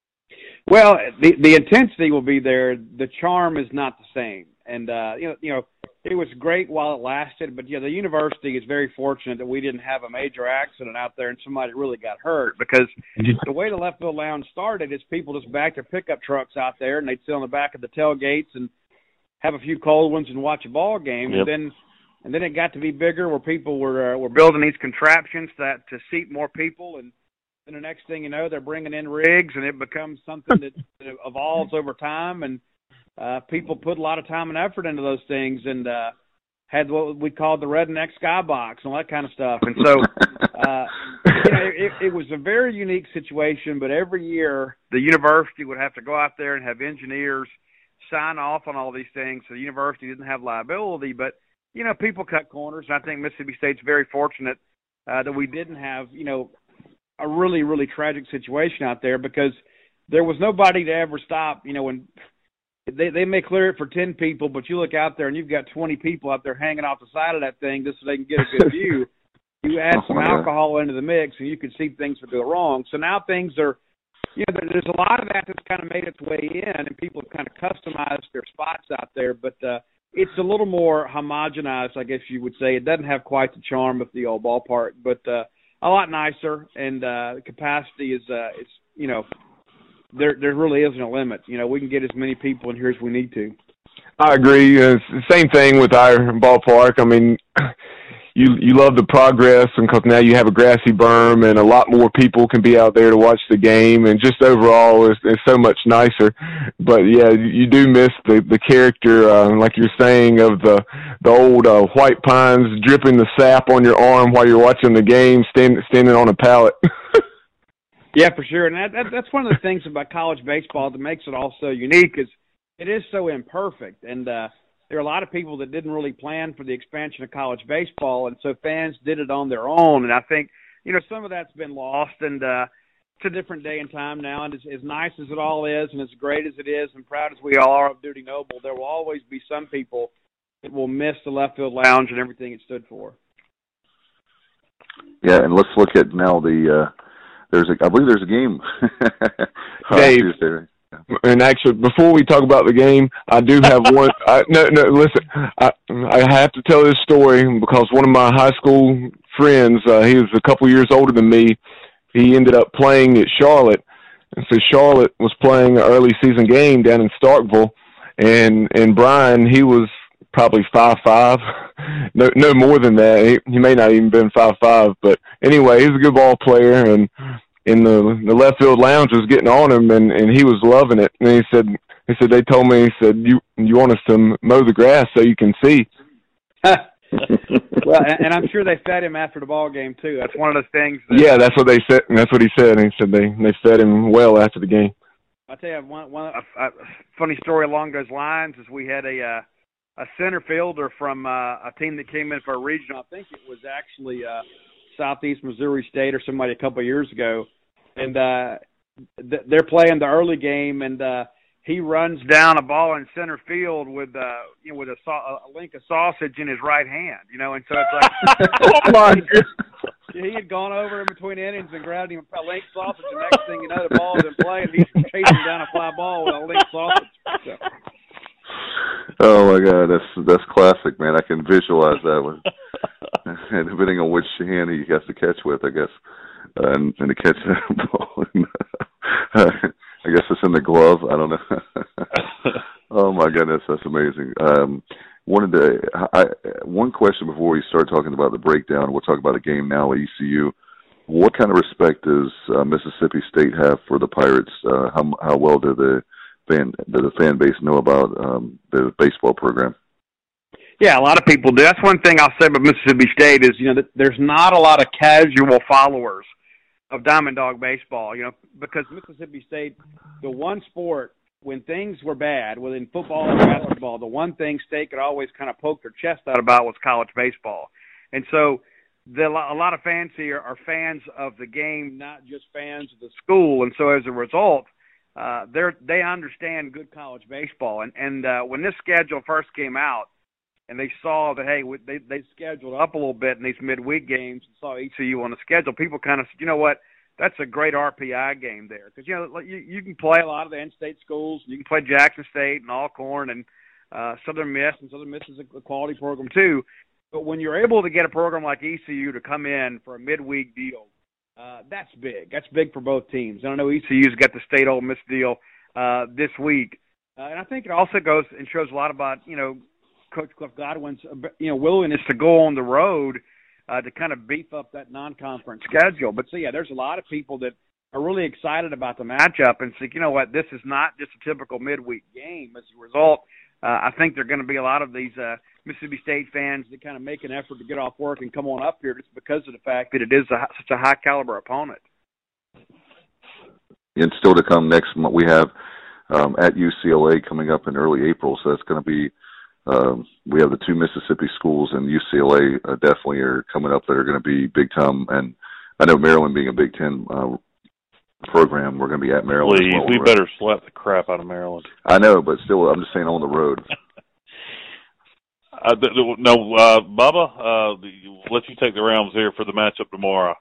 Well, the the intensity will be there. The charm is not the same, and uh, you know, you know. It was great while it lasted, but, yeah, the university is very fortunate that we didn't have a major accident out there and somebody really got hurt, because the way the left field lounge started is people just backed their pickup trucks out there, and they'd sit on the back of the tailgates and have a few cold ones and watch a ball game. Yep. And then and then it got to be bigger where people were uh, were building these contraptions that to seat more people, and then the next thing you know, they're bringing in rigs, and it becomes something that, that evolves over time, and Uh, people put a lot of time and effort into those things, and uh, had what we called the redneck skybox and all that kind of stuff. And so, uh, you know, it, it was a very unique situation. But every year, the university would have to go out there and have engineers sign off on all these things, so the university didn't have liability. But you know, people cut corners, and I think Mississippi State's very fortunate uh, that we didn't have, you know, a really, really tragic situation out there, because there was nobody to ever stop, you know, when. They they may clear it for ten people, but you look out there and you've got twenty people out there hanging off the side of that thing just so they can get a good view. You add some alcohol into the mix, and you can see things would go wrong. So now things are, you know, there's a lot of that that's kind of made its way in, and people have kind of customized their spots out there. But uh, it's a little more homogenized, I guess you would say. It doesn't have quite the charm of the old ballpark, but uh, a lot nicer, and uh, capacity is, uh, it's you know. There, there really isn't a limit. You know, we can get as many people in here as we need to. I agree. Uh, it's the same thing with our ballpark. I mean, you you love the progress, because now you have a grassy berm, and a lot more people can be out there to watch the game, and just overall, it's, it's so much nicer. But yeah, you do miss the the character, uh, like you're saying, of the the old uh, white pines dripping the sap on your arm while you're watching the game, stand, standing on a pallet. Yeah, for sure. And that, that, that's one of the things about college baseball that makes it all so unique, is it is so imperfect. And uh, there are a lot of people that didn't really plan for the expansion of college baseball, and so fans did it on their own. And I think, you know, some of that's been lost, and uh, it's a different day and time now. And as, as nice as it all is, and as great as it is, and proud as we all are of Dudy Noble, there will always be some people that will miss the left field lounge and everything it stood for. Yeah, and let's look at now the uh, – There's a, I believe there's a game. Dave, Tuesday. And actually, before we talk about the game, I do have one. I, no, no, listen. I I have to tell this story because one of my high school friends, uh, he was a couple years older than me. He ended up playing at Charlotte, and so Charlotte was playing an early season game down in Starkville, and and Brian, he was probably five five, no no more than that. He, he may not even been five five, but anyway, he's a good ball player, and in the the left field lounge was getting on him, and, and he was loving it. And he said, he said they told me, he said, you you want us to mow the grass so you can see. Well, and, and I'm sure they fed him after the ball game too. That's one of those things. That, yeah, that's what they said. And that's what he said. And he said they they fed him well after the game. I'll tell you one one a, a funny story along those lines is we had a uh, a center fielder from uh, a team that came in for a regional. I think it was actually uh, Southeast Missouri State or somebody a couple of years ago. And uh, th- they're playing the early game, and uh, he runs down a ball in center field with uh, you know with a, sa- a link of sausage in his right hand, you know, and so it's like, oh my goodness. He had gone over in between innings and grabbed him a link sausage, and next thing you know, the ball's in play, and he's chasing down a fly ball with a link sausage. So. Oh my God, that's that's classic, man. I can visualize that one. And depending on which hand he has to catch with, I guess. Uh, and, and to catch that ball. I guess it's in the glove. I don't know. Oh my goodness, that's amazing. Um, wanted to I, one question before we start talking about the breakdown. We'll talk about the game now at E C U. What kind of respect does uh, Mississippi State have for the Pirates? Uh, how how well do the fan do the fan base know about um, the baseball program? Yeah, a lot of people do. That's one thing I'll say about Mississippi State is, you know, that there's not a lot of casual followers of Diamond Dog baseball, you know, because Mississippi State, the one sport, when things were bad, within football and basketball, the one thing State could always kind of poke their chest out about was college baseball. And so the, a lot of fans here are fans of the game, not just fans of the school. And so as a result, uh, they're, they understand good college baseball. And, and uh, when this schedule first came out, and they saw that, hey, they they scheduled up a little bit in these midweek games and saw E C U on the schedule, people kind of said, you know what, that's a great R P I game there. Because, you know, you, you can play a lot of the in-state schools. You can play Jackson State and Alcorn and uh, Southern Miss, and Southern Miss is a quality program too. But when you're able to get a program like E C U to come in for a midweek deal, uh, that's big. That's big for both teams. And I know E C U's got the State Ole Miss deal uh, this week. Uh, and I think it also goes and shows a lot about, you know, Coach Cliff Godwin's, you know, willingness to go on the road uh, to kind of beef up that non-conference schedule. But so yeah, there's a lot of people that are really excited about the matchup and think, you know what, this is not just a typical midweek game. As a result, uh, I think there are going to be a lot of these uh, Mississippi State fans that kind of make an effort to get off work and come on up here just because of the fact that it is a, such a high caliber opponent. And still to come next month, we have um, at U C L A coming up in early April, so it's going to be. Um, we have the two Mississippi schools, and U C L A uh, definitely are coming up that are going to be big time. And I know Maryland being a Big Ten uh, program, we're going to be at Maryland. Please, well. we better slap the crap out of Maryland. I know, but still, I'm just saying on the road. uh, no, uh, Bubba, uh, let you take the realms here for the matchup tomorrow.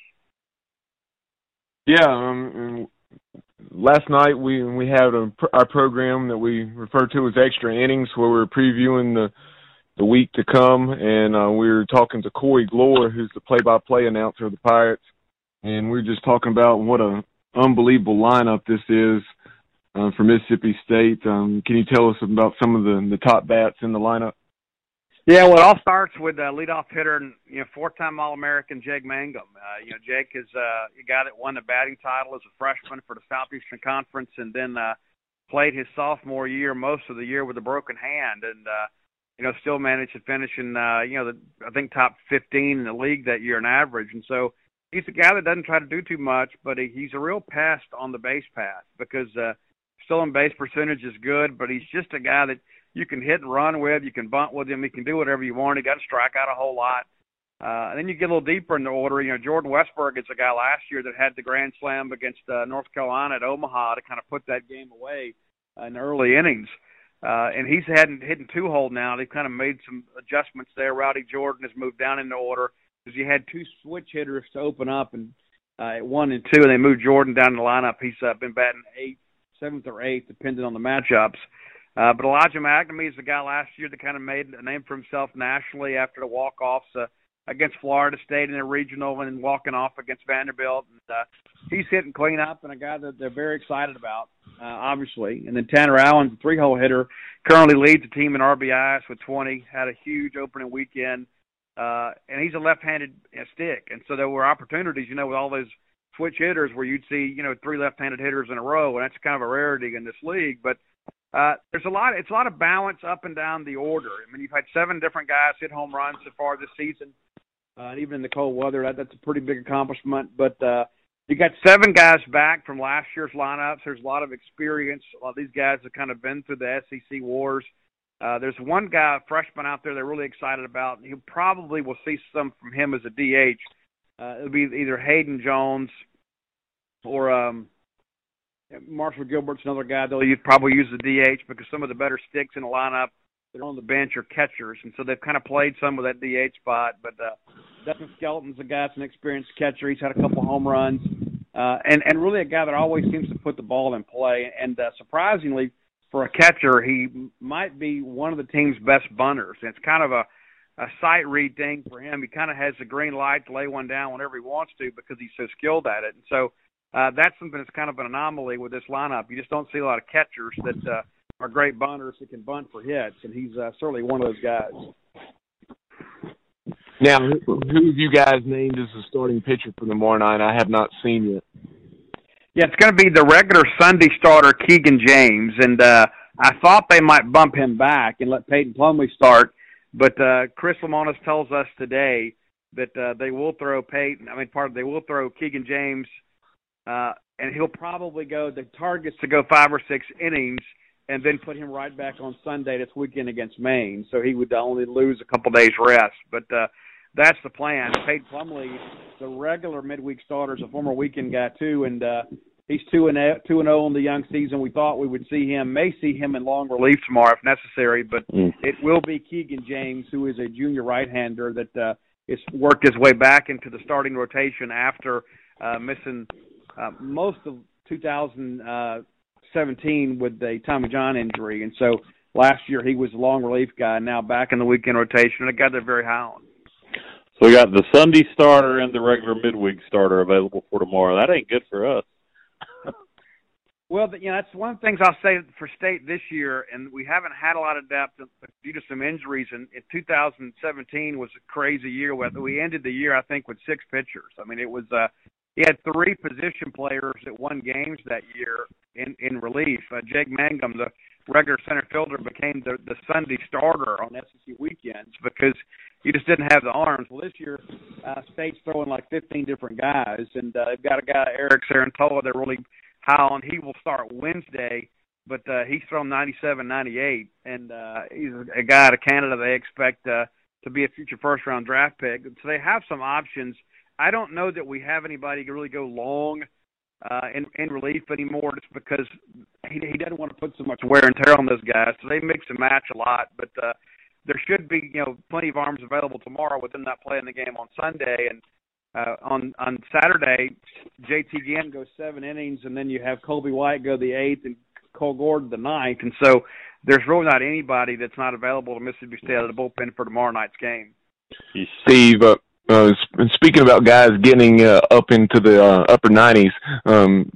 Yeah, um, last night we we had a, our program that we refer to as Extra Innings, where we were previewing the the week to come, and uh, we were talking to Corey Glore, who's the play-by-play announcer of the Pirates, and we were just talking about what an unbelievable lineup this is uh, for Mississippi State. Um, can you tell us about some of the, the top bats in the lineup? Yeah, well, it all starts with uh, leadoff hitter and, you know, four-time All-American Jake Mangum. Uh, you know, Jake is uh, a guy that won the batting title as a freshman for the Southeastern Conference, and then uh, played his sophomore year most of the year with a broken hand, and uh, you know, still managed to finish in uh, you know, the, I think top fifteen in the league that year in average. And so he's a guy that doesn't try to do too much, but he, he's a real pest on the base path because uh, stolen base percentage is good, but he's just a guy that you can hit and run with, you can bunt with him, he can do whatever you want. He doesn't strike out a whole lot. Uh, and then you get a little deeper in the order. You know, Jordan Westberg is a guy last year that had the grand slam against uh, North Carolina at Omaha to kind of put that game away uh, in the early innings. Uh, and he's hadn't hitting two hole now. They've kind of made some adjustments there. Rowdy Jordan has moved down in the order because you had two switch hitters to open up, and uh, at one and two, and they moved Jordan down in the lineup. He's uh, been batting eighth seventh or eighth, depending on the matchups. Uh, but Elijah McNamee is the guy last year that kind of made a name for himself nationally after the walk-offs uh, against Florida State in a regional and then walking off against Vanderbilt. And, uh, he's hitting cleanup and a guy that they're very excited about, uh, obviously. And then Tanner Allen's a three-hole hitter, currently leads the team in R B Is with twenty, had a huge opening weekend. Uh, and he's a left-handed stick. And so there were opportunities, you know, with all those switch hitters where you'd see, you know, three left-handed hitters in a row, and that's kind of a rarity in this league. But uh, there's a lot, it's a lot of balance up and down the order. I mean, you've had seven different guys hit home runs so far this season, uh, and even in the cold weather, that, that's a pretty big accomplishment. But uh, you got seven guys back from last year's lineups. There's a lot of experience. A lot of these guys have kind of been through the S E C wars. Uh, there's one guy, a freshman out there they're really excited about. You probably will see some from him as a D H. Uh, it'll be either Hayden Jones or um, Marshall Gilbert's another guy they'll use, probably use the D H because some of the better sticks in the lineup that are on the bench are catchers, and so they've kind of played some of that D H spot. But uh, Dustin Skelton's a guy that's an experienced catcher. He's had a couple home runs, uh, and, and really a guy that always seems to put the ball in play. And uh, surprisingly, for a catcher, he might be one of the team's best bunters. And it's kind of a, a sight read thing for him. He kind of has the green light to lay one down whenever he wants to because he's so skilled at it. And so uh, that's something that's kind of an anomaly with this lineup. You just don't see a lot of catchers that uh, are great bunters that can bunt for hits, and he's uh, certainly one of those guys. Now, who have you guys named as the starting pitcher for tomorrow night? I have not seen yet. Yeah, it's going to be the regular Sunday starter, Keegan James, and uh, I thought they might bump him back and let Peyton Plumlee start, but uh, Chris Lemonis tells us today that uh, they will throw Peyton, I mean, pardon, they will throw Keegan James, uh, and he'll probably go, the target's to go five or six innings and then put him right back on Sunday this weekend against Maine, so he would only lose a couple days rest, but uh, that's the plan. Peyton Plumlee, the regular midweek starter, is a former weekend guy too, and uh, he's two and two and zero in the young season. We thought we would see him, may see him in long relief tomorrow if necessary, but mm. it will be Keegan James, who is a junior right-hander that uh, has worked his way back into the starting rotation after uh, missing uh, most of two thousand seventeen with the Tommy John injury, and so last year he was a long relief guy, now back in the weekend rotation, and a guy they're very high on. So we got the Sunday starter and the regular midweek starter available for tomorrow. That ain't good for us. Well, you know, that's one of the things I'll say for State this year, and we haven't had a lot of depth due to some injuries. And in two thousand seventeen was a crazy year. We ended the year, I think, with six pitchers. I mean, it was uh, he had three position players that won games that year in, in relief. Uh, Jake Mangum, the regular center fielder, became the, the Sunday starter on S E C weekends because you just didn't have the arms. Well, this year, uh, State's throwing like fifteen different guys, and uh, they've got a guy, Eric Sarantola, they're really high on. He will start Wednesday, but uh, he's thrown ninety-seven, ninety-eight, and uh, he's a guy out of Canada they expect uh, to be a future first-round draft pick. So they have some options. I don't know that we have anybody to really go long uh, in, in relief anymore just because he, he doesn't want to put so much wear and tear on those guys. So they mix and match a lot, but uh, there should be, you know, plenty of arms available tomorrow with them not playing the game on Sunday. And uh, on on Saturday, J T Ginn goes seven innings, and then you have Colby White go the eighth and Cole Gordon the ninth. And so there's really not anybody that's not available to Mississippi State out of the bullpen for tomorrow night's game. Steve, uh, uh, speaking about guys getting uh, up into the uh, upper nineties, um,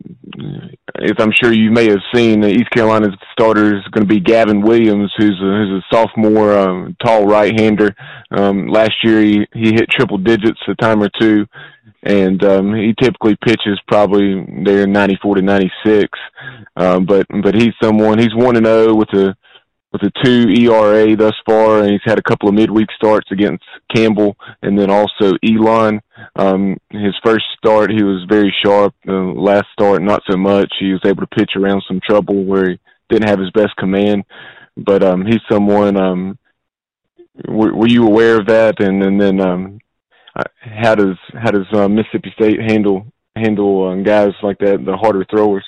as I'm sure you may have seen, East Carolina's starter is going to be Gavin Williams, who's a, who's a sophomore, um, tall right-hander. Um, last year he, he hit triple digits a time or two, and um, he typically pitches probably there ninety-four to ninety-six. Um, but but he's someone, he's one and oh with a with a two E R A thus far, and he's had a couple of midweek starts against Campbell and then also Elon. Um, his first start, he was very sharp. The uh, last start, not so much. He was able to pitch around some trouble where he didn't have his best command. But um, he's someone, um, were, were you aware of that? And, and then um, how does how does uh, Mississippi State handle handle um, guys like that, the harder throwers?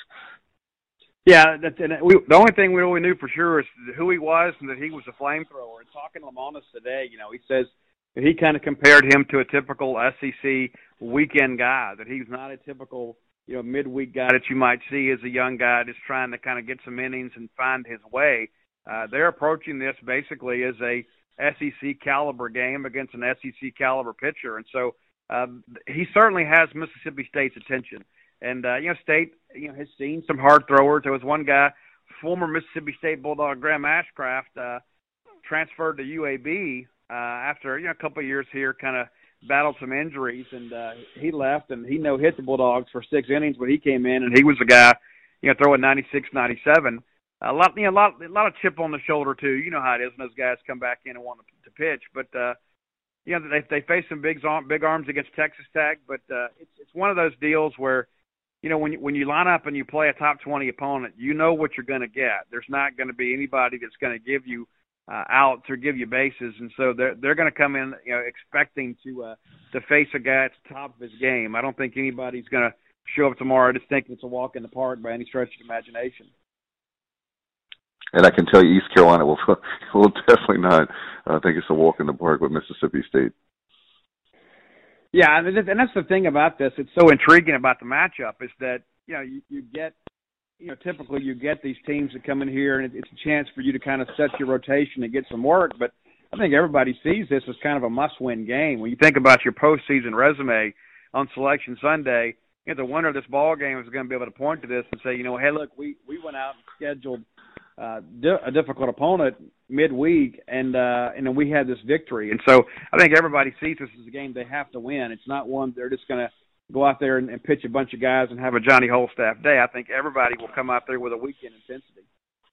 Yeah, that's, and we, the only thing we really knew for sure is who he was and that he was a flamethrower. And talking to Lemonis today, you know, he says he kind of compared him to a typical S E C weekend guy, that he's not a typical you know, midweek guy that you might see as a young guy just trying to kind of get some innings and find his way. Uh, they're approaching this basically as a S E C caliber game against an S E C caliber pitcher. And so uh, he certainly has Mississippi State's attention. And, uh, you know, State, you know, has seen some hard throwers. There was one guy, former Mississippi State Bulldog Graham Ashcraft, uh, transferred to U A B uh, after, you know, a couple of years here, kind of battled some injuries, and uh, he left, and he no-hit the Bulldogs for six innings when he came in, and he was the guy, you know, throwing ninety-six, ninety-seven. A lot, you know, a lot, a lot of chip on the shoulder too. You know how it is when those guys come back in and want to, to pitch. But uh, you know, they they face some big big arms against Texas Tech. But uh, it's it's one of those deals where, you know, when you, when you line up and you play a top twenty opponent, you know what you're going to get. There's not going to be anybody that's going to give you uh, outs or give you bases, and so they're they're going to come in, you know, expecting to uh, to face a guy at the top of his game. I don't think anybody's going to show up tomorrow just thinking it's a walk in the park by any stretch of the imagination. And I can tell you, East Carolina will will definitely not uh, think it's a walk in the park with Mississippi State. Yeah, and that's the thing about this. It's so intriguing about the matchup is that, you know, you, you get, you know, typically you get these teams that come in here, and it's a chance for you to kind of set your rotation and get some work. But I think everybody sees this as kind of a must-win game. When you think about your postseason resume on Selection Sunday, you know, the winner of this ball game is going to be able to point to this and say, you know, hey, look, we, we went out and scheduled uh, di- a difficult opponent midweek, and uh, and then we had this victory. And so I think everybody sees this as a game they have to win. It's not one they're just going to go out there and, and pitch a bunch of guys and have a Johnny Holstaff day. I think everybody will come out there with a weekend intensity.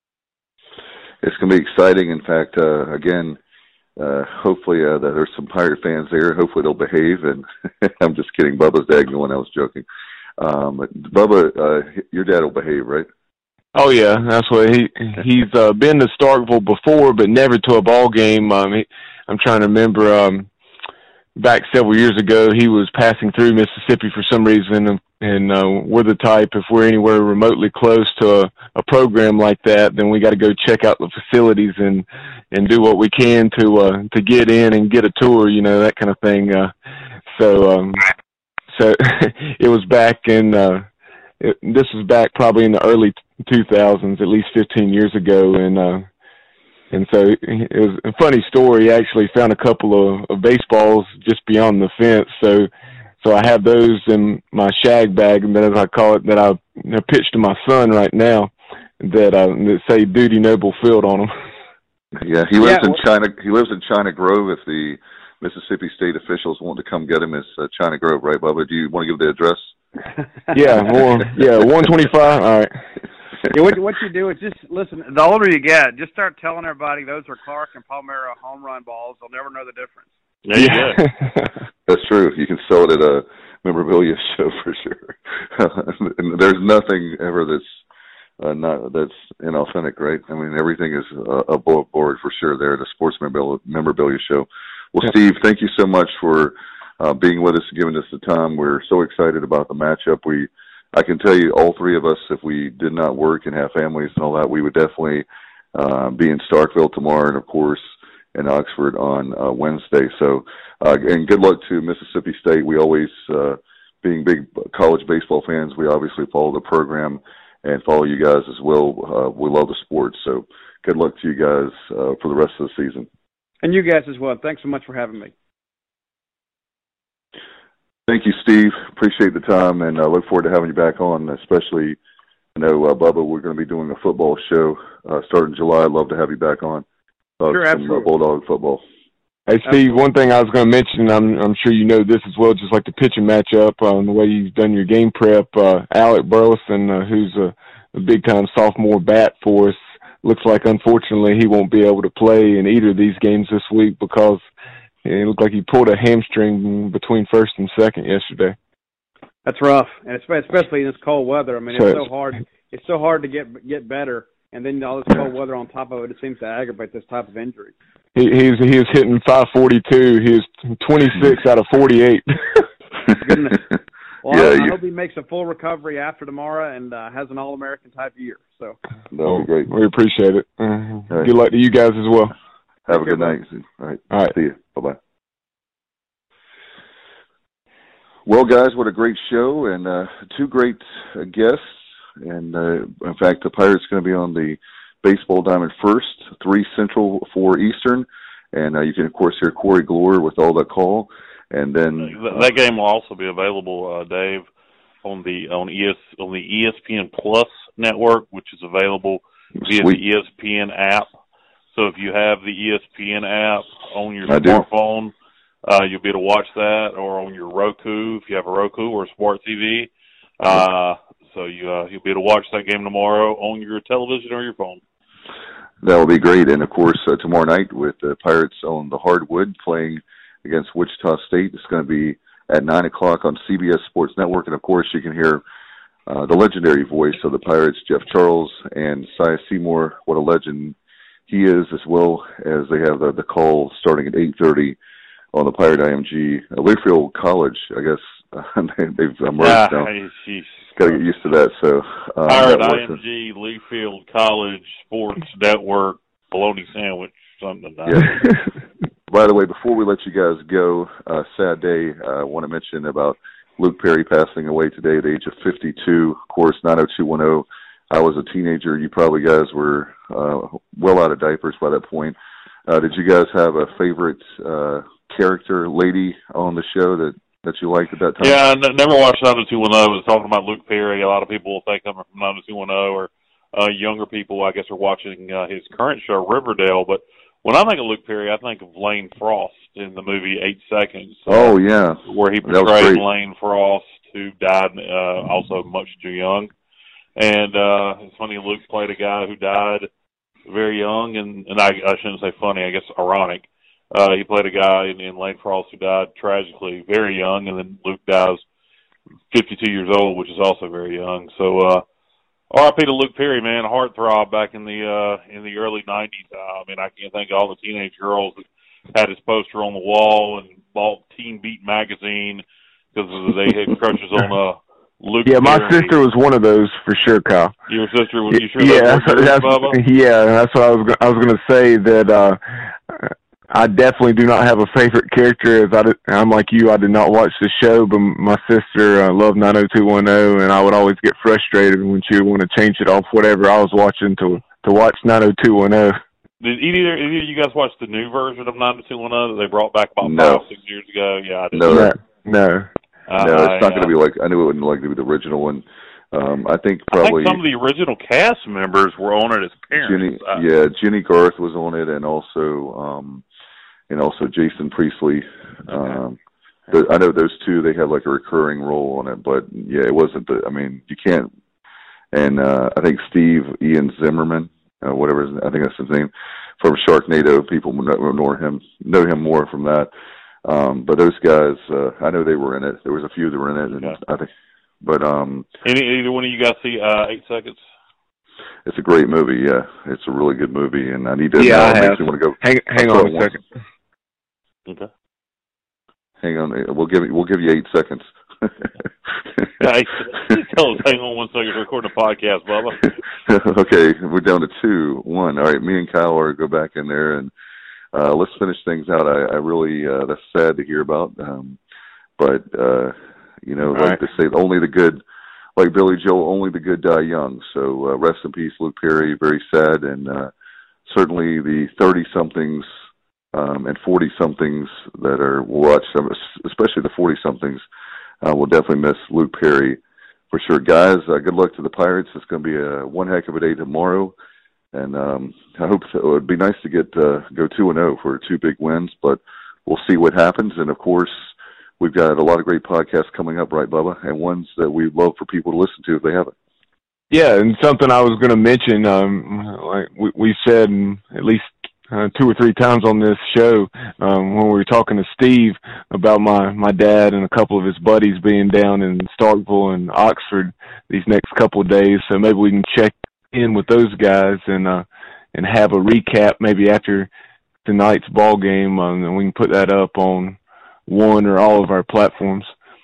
It's going to be exciting. In fact, uh, again, uh, hopefully uh, that there's some Pirate fans there. Hopefully they'll behave. And I'm just kidding. Bubba's dad going. I was joking. Um, but Bubba, uh, your dad will behave, right? Oh yeah, that's what he he's uh, been to Starkville before, but never to a ball game. Um, he, I'm trying to remember. Um, back several years ago, he was passing through Mississippi for some reason, and, and uh, we're the type, if we're anywhere remotely close to a, a program like that, then we got to go check out the facilities and and do what we can to uh, to get in and get a tour, you know, that kind of thing. Uh, so um, so it was back in. Uh, it, this was back probably in the early two thousands, at least fifteen years ago, and uh, and so it was a funny story. He actually found a couple of, of baseballs just beyond the fence, so so I have those in my shag bag, and then as I call it, that I you know, pitch to my son right now, that uh, that say Duty Noble Field on them. Yeah, he lives yeah, in China. He lives in China Grove. If the Mississippi State officials want to come get him, it's uh, China Grove, right, Bubba? Do you want to give the address? yeah, well, yeah, one twenty-five. All right. Yeah, what, what you do is just listen. The older you get, just start telling everybody those are Clark and Palmyra home run balls. They'll never know the difference. There you go. That's true. You can sell it at a memorabilia show for sure. And there's nothing ever that's uh, not that's inauthentic, right? I mean, everything is uh, above board for sure there at a sports memorabilia show. Well, yeah. Steve, thank you so much for uh, being with us and giving us the time. We're so excited about the matchup. We I can tell you, all three of us, if we did not work and have families and all that, we would definitely uh, be in Starkville tomorrow, and of course in Oxford on uh, Wednesday. So, uh, and good luck to Mississippi State. We always, uh, being big college baseball fans, we obviously follow the program and follow you guys as well. Uh, we love the sport, so good luck to you guys uh, for the rest of the season. And you guys as well. Thanks so much for having me. Thank you, Steve. Appreciate the time, and I uh, look forward to having you back on, especially, I know, uh, Bubba, we're going to be doing a football show uh, starting July. I'd love to have you back on. Uh, sure, some, absolutely. Uh, Bulldog football. Hey, Steve, one thing I was going to mention, I'm, I'm sure you know this as well, just like the pitching matchup, um, the way you've done your game prep, uh, Alec Burleson, uh, who's a, a big-time sophomore bat for us, looks like, unfortunately, he won't be able to play in either of these games this week because it looked like he pulled a hamstring between first and second yesterday. That's rough, and especially in this cold weather. I mean, it's so hard. It's so hard to get get better, and then all this cold weather on top of it, it seems to aggravate this type of injury. He he's he was hitting five forty-two. He was twenty-six out of forty-eight. Goodness. Well, yeah, I, you... I hope he makes a full recovery after tomorrow and uh, has an All-American type year. So that'll be great. We appreciate it. Uh, right. Good luck to you guys as well. Have a good night. All right. All right. See you. Bye-bye. Well, guys, what a great show, and uh, two great uh, guests. And, uh, in fact, the Pirates are going to be on the baseball diamond first, three Central, four Eastern. And uh, you can, of course, hear Corey Glore with all that call. And then uh, that game will also be available, uh, Dave, on the on E S on the E S P N Plus network, which is available via Sweet. the E S P N app. So if you have the E S P N app on your I smartphone, uh, you'll be able to watch that, or on your Roku if you have a Roku or a Smart T V. Uh, so you uh, you'll be able to watch that game tomorrow on your television or your phone. That will be great. And, of course, uh, tomorrow night with the Pirates on the hardwood playing against Wichita State, it's going to be at nine o'clock on C B S Sports Network. And, of course, you can hear uh, the legendary voice of the Pirates, Jeff Charles, and Cy Seymour. What a legend he is, as well as they have the, the call starting at eight thirty on the Pirate I M G. Uh, Learfield College, I guess, uh, they've emerged now. Got to get used to that. So uh, Pirate I M G, Learfield College, Sports Network, bologna sandwich, something like that. Yeah. By the way, before we let you guys go, uh, sad day, uh, I want to mention about Luke Perry passing away today at the age of fifty-two. Of course, nine oh two one oh. I was a teenager. You probably guys were uh, well out of diapers by that point. Uh, did you guys have a favorite uh, character, lady, on the show that, that you liked at that time? Yeah, I n- never watched nine oh two one oh. I was talking about Luke Perry. A lot of people will think I'm from nine oh two one oh, or uh, younger people, I guess, are watching uh, his current show, Riverdale. But when I think of Luke Perry, I think of Lane Frost in the movie Eight Seconds. Uh, oh, yeah. Where he portrayed Lane Frost, who died uh, also much too young. And uh, it's funny, Luke played a guy who died very young, and, and I, I shouldn't say funny, I guess ironic. Uh, he played a guy in, in Lane Frost who died tragically very young, and then Luke dies fifty-two years old, which is also very young. So uh, R I P to Luke Perry, man, a heartthrob back in the uh, in the early nineties. Uh, I mean, I can't think of all the teenage girls that had his poster on the wall and bought Teen Beat magazine because they had crushes on uh, Luke yeah, my Perry. sister was one of those for sure, Kyle. Your sister was you sure? Yeah, that was that's, Bubba? yeah, that's what I was. I was going to say that uh, I definitely do not have a favorite character. As I did, I'm like you, I did not watch the show, but my sister uh, loved nine oh two one oh, and I would always get frustrated when she would want to change it off whatever I was watching to to watch nine oh two one oh. Did either, either of you guys watch the new version of nine oh two one oh that they brought back about no. five, six years ago? Yeah, I did. No, no. no. Uh, no, it's not yeah. going to be like, I knew it wouldn't like to be the original one. Um, I think probably. I think some of the original cast members were on it as parents. Jenny, uh, yeah, Jenny Garth was on it, and also, um, and also Jason Priestley. Um, the, I know those two, they had like a recurring role on it, but yeah, it wasn't the, I mean, you can't, and, uh, I think Steve Ian Zimmerman, uh, whatever his, I think that's his name, from Sharknado, people know, know him, know him more from that. Um, but those guys, uh, I know they were in it. There was a few that were in it, and okay. I think, but um, Any, either one of you guys see uh, Eight Seconds? It's a great movie. Yeah, it's a really good movie, and I need to. Yeah, now I it have. makes me want to go. Hang, hang on a second. Okay. Hang on. We'll give you. We'll give you eight seconds. Hey, tell us, hang on one second. We're recording a podcast, Bubba. Okay, we're down to two, one. All right, me and Kyle are go back in there and uh, let's finish things out. I, I really uh, that's sad to hear about, um, but uh, you know, All like right. they say, only the good, like Billy Joel, only the good die young. So uh, rest in peace, Luke Perry. Very sad, and uh, certainly the thirty somethings um, and forty somethings that are will watch some, especially the forty somethings. Uh, we'll definitely miss Luke Perry for sure. Guys, uh, good luck to the Pirates. It's going to be a one heck of a day tomorrow. And um, I hope so. It would be nice to get uh, go two and zero for two big wins, but we'll see what happens. And, of course, we've got a lot of great podcasts coming up, right, Bubba, and ones that we'd love for people to listen to if they haven't. Yeah, and something I was going to mention, um, like we, we said at least Uh, two or three times on this show um, when we were talking to Steve about my, my dad and a couple of his buddies being down in Starkville and Oxford these next couple of days. So maybe we can check in with those guys and uh, and have a recap maybe after tonight's ball game, um, and we can put that up on one or all of our platforms.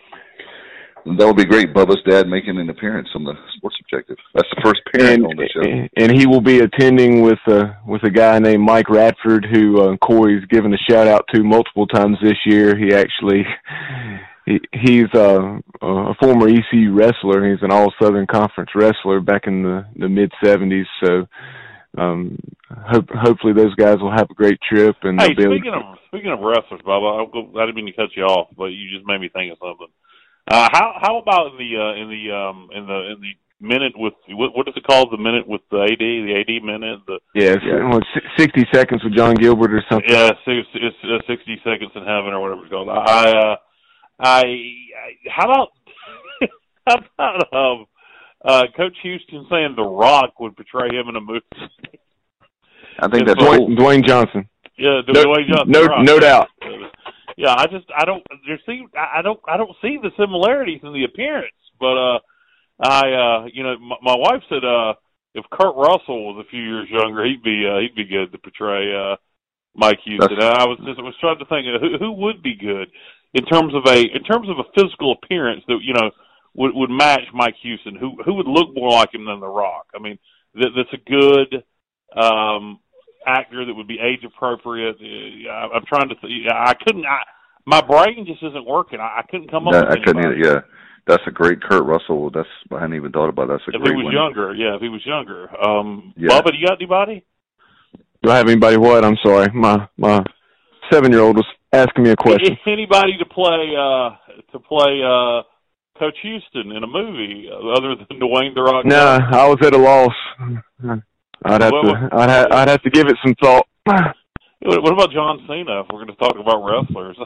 That would be great. Bubba's dad making an appearance on the Sports Objective. That's the first parent and, on the show. And he will be attending with uh, with a guy named Mike Radford, who uh, Corey's given a shout out to multiple times this year. He actually he he's uh, a former E C U wrestler. He's an All Southern Conference wrestler back in the the mid seventies. So. Um, hope, hopefully those guys will have a great trip. And hey, they'll be speaking able to... of speaking of wrestlers, Bubba, I, I didn't mean to cut you off, but you just made me think of something. Uh, how how about in the uh, in the um, in the in the minute with what, what is it called? The minute with the A D, the A D minute. The yeah, yeah. Well, sixty seconds with John Gilbert or something. Yeah, it's, it's, it's sixty seconds in heaven or whatever it's called. I uh, I, I how about how about um. Uh, Coach Houston saying The Rock would portray him in a movie. I think that's Dwayne, cool. Dwayne Johnson. Yeah, no, Dwayne Johnson. No, no doubt. Yeah, I just I don't there see I don't I don't see the similarities in the appearance. But uh, I uh, you know my, my wife said uh, if Kurt Russell was a few years younger, he'd be uh, he'd be good to portray uh, Mike Houston. And I was just I was trying to think of who who would be good in terms of a in terms of a physical appearance that you know. Would would match Mike Houston? Who who would look more like him than The Rock? I mean, that, that's a good um, actor that would be age appropriate. Uh, I'm trying to. Th- I couldn't. I, my brain just isn't working. I, I couldn't come up. No, with I couldn't anybody. either. Yeah, that's a great Kurt Russell. That's I hadn't even thought about that. That's a if great he was one. younger, yeah. If he was younger, um, Yeah. Bubba, do you got anybody? Do I have anybody? What? I'm sorry. My my seven year old was asking me a question. Anybody to play uh, to play. Uh, Coach Houston in a movie other than Dwayne The Rock? Nah, I was at a loss. I'd have Well, to. I'd, ha- I'd have to give it some thought. What about John Cena? If we're going to talk about wrestlers.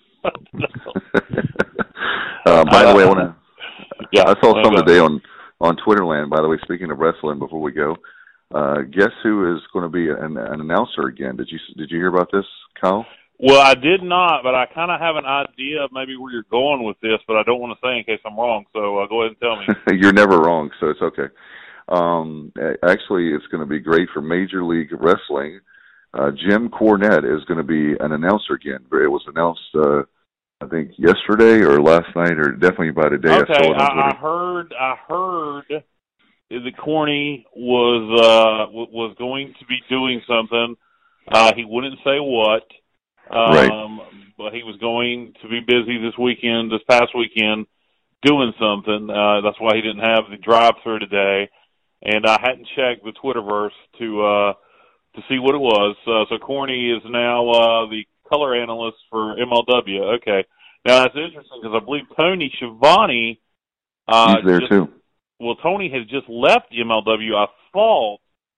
uh, by the way, I want to. Yeah, I saw something okay. today on on Twitterland. By the way, speaking of wrestling, before we go, uh, guess who is going to be an, an announcer again? Did you did you hear about this, Kyle? Well, I did not, but I kind of have an idea of maybe where you're going with this, but I don't want to say in case I'm wrong. So uh, go ahead and tell me. You're never wrong, so it's okay. Um, actually, it's going to be great for Major League Wrestling. Uh, Jim Cornette is going to be an announcer again. It was announced, uh, I think, yesterday or last night, or definitely by today. Okay, I, saw it on I, I Twitter. heard. I heard that Corny was uh, was going to be doing something. Uh, he wouldn't say what. Um, right. But he was going to be busy this weekend, this past weekend, doing something. Uh, that's why he didn't have the drive-through today. And I hadn't checked the Twitterverse to uh, to see what it was. Uh, so Corny is now uh, the color analyst for M L W. Okay. Now that's interesting because I believe Tony Schiavone. Uh, He's there just, too. Well, Tony has just left M L W, I thought.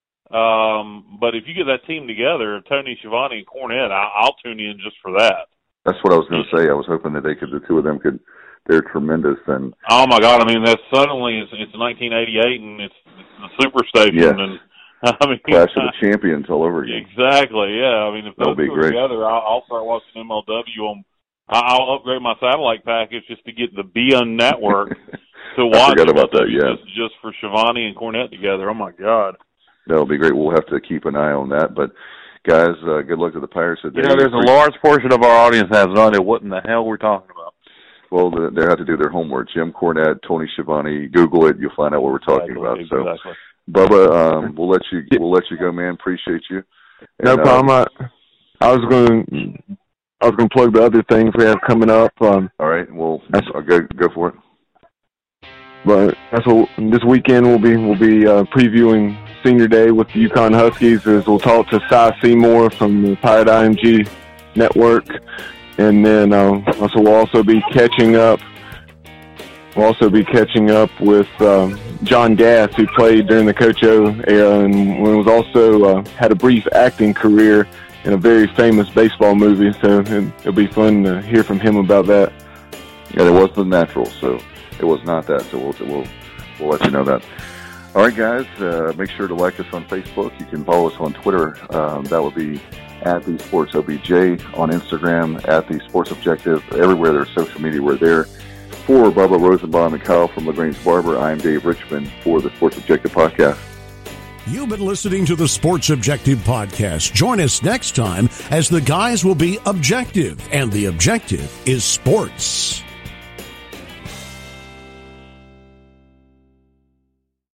Um, but if you get that team together, Tony Schiavone and Cornette, I, I'll tune in just for that. That's what I was going to say. I was hoping that they could, the two of them could. They're tremendous. And oh my God, I mean, that's suddenly it's, it's nineteen eighty-eight and it's, it's the Superstation. Yes. And I mean, Clash of the Champions all over again. Exactly. Yeah. I mean, if That'll those be two great. are together, I'll, I'll start watching M L W on. I'll upgrade my satellite package just to get the B N network to watch. I forgot about that. W Yeah. Just, just for Schiavone and Cornette together. Oh my God. That'll be great. We'll have to keep an eye on that. But, guys, uh, good luck to the Pirates today. You know, there's a large portion of our audience that has no idea what in the hell we're talking about. Well, they have to do their homework. Jim Cornette, Tony Schiavone. Google it. You'll find out what we're talking Exactly, about. exactly. So, Bubba, um, we'll let you we'll let you go, man. Appreciate you. And, No problem. Uh, I, I was going to I was going to plug the other things we have coming up. Um, all right. Well, I'll go go for it. But that's what this weekend we'll be we'll be uh, previewing Senior Day with the UConn Huskies. As we'll talk to Cy Seymour from the Pirate I M G Network, and then uh, also we'll also be catching up. We'll also be catching up with um, John Gass, who played during the Coach O era and was also uh, had a brief acting career in a very famous baseball movie. So it, it'll be fun to hear from him about that. Yeah, it was The Natural, so it was not that. So we'll we'll we'll let you know that. All right, guys, uh, make sure to like us on Facebook. You can follow us on Twitter. Um, that would be at the Sports O B J, on Instagram at the Sports Objective. Everywhere there's social media, we're there. For Bubba Rosenbaum and Kyle from LaGrange Barber, I'm Dave Richmond for the Sports Objective Podcast. You've been listening to the Sports Objective Podcast. Join us next time as the guys will be objective, and the objective is sports.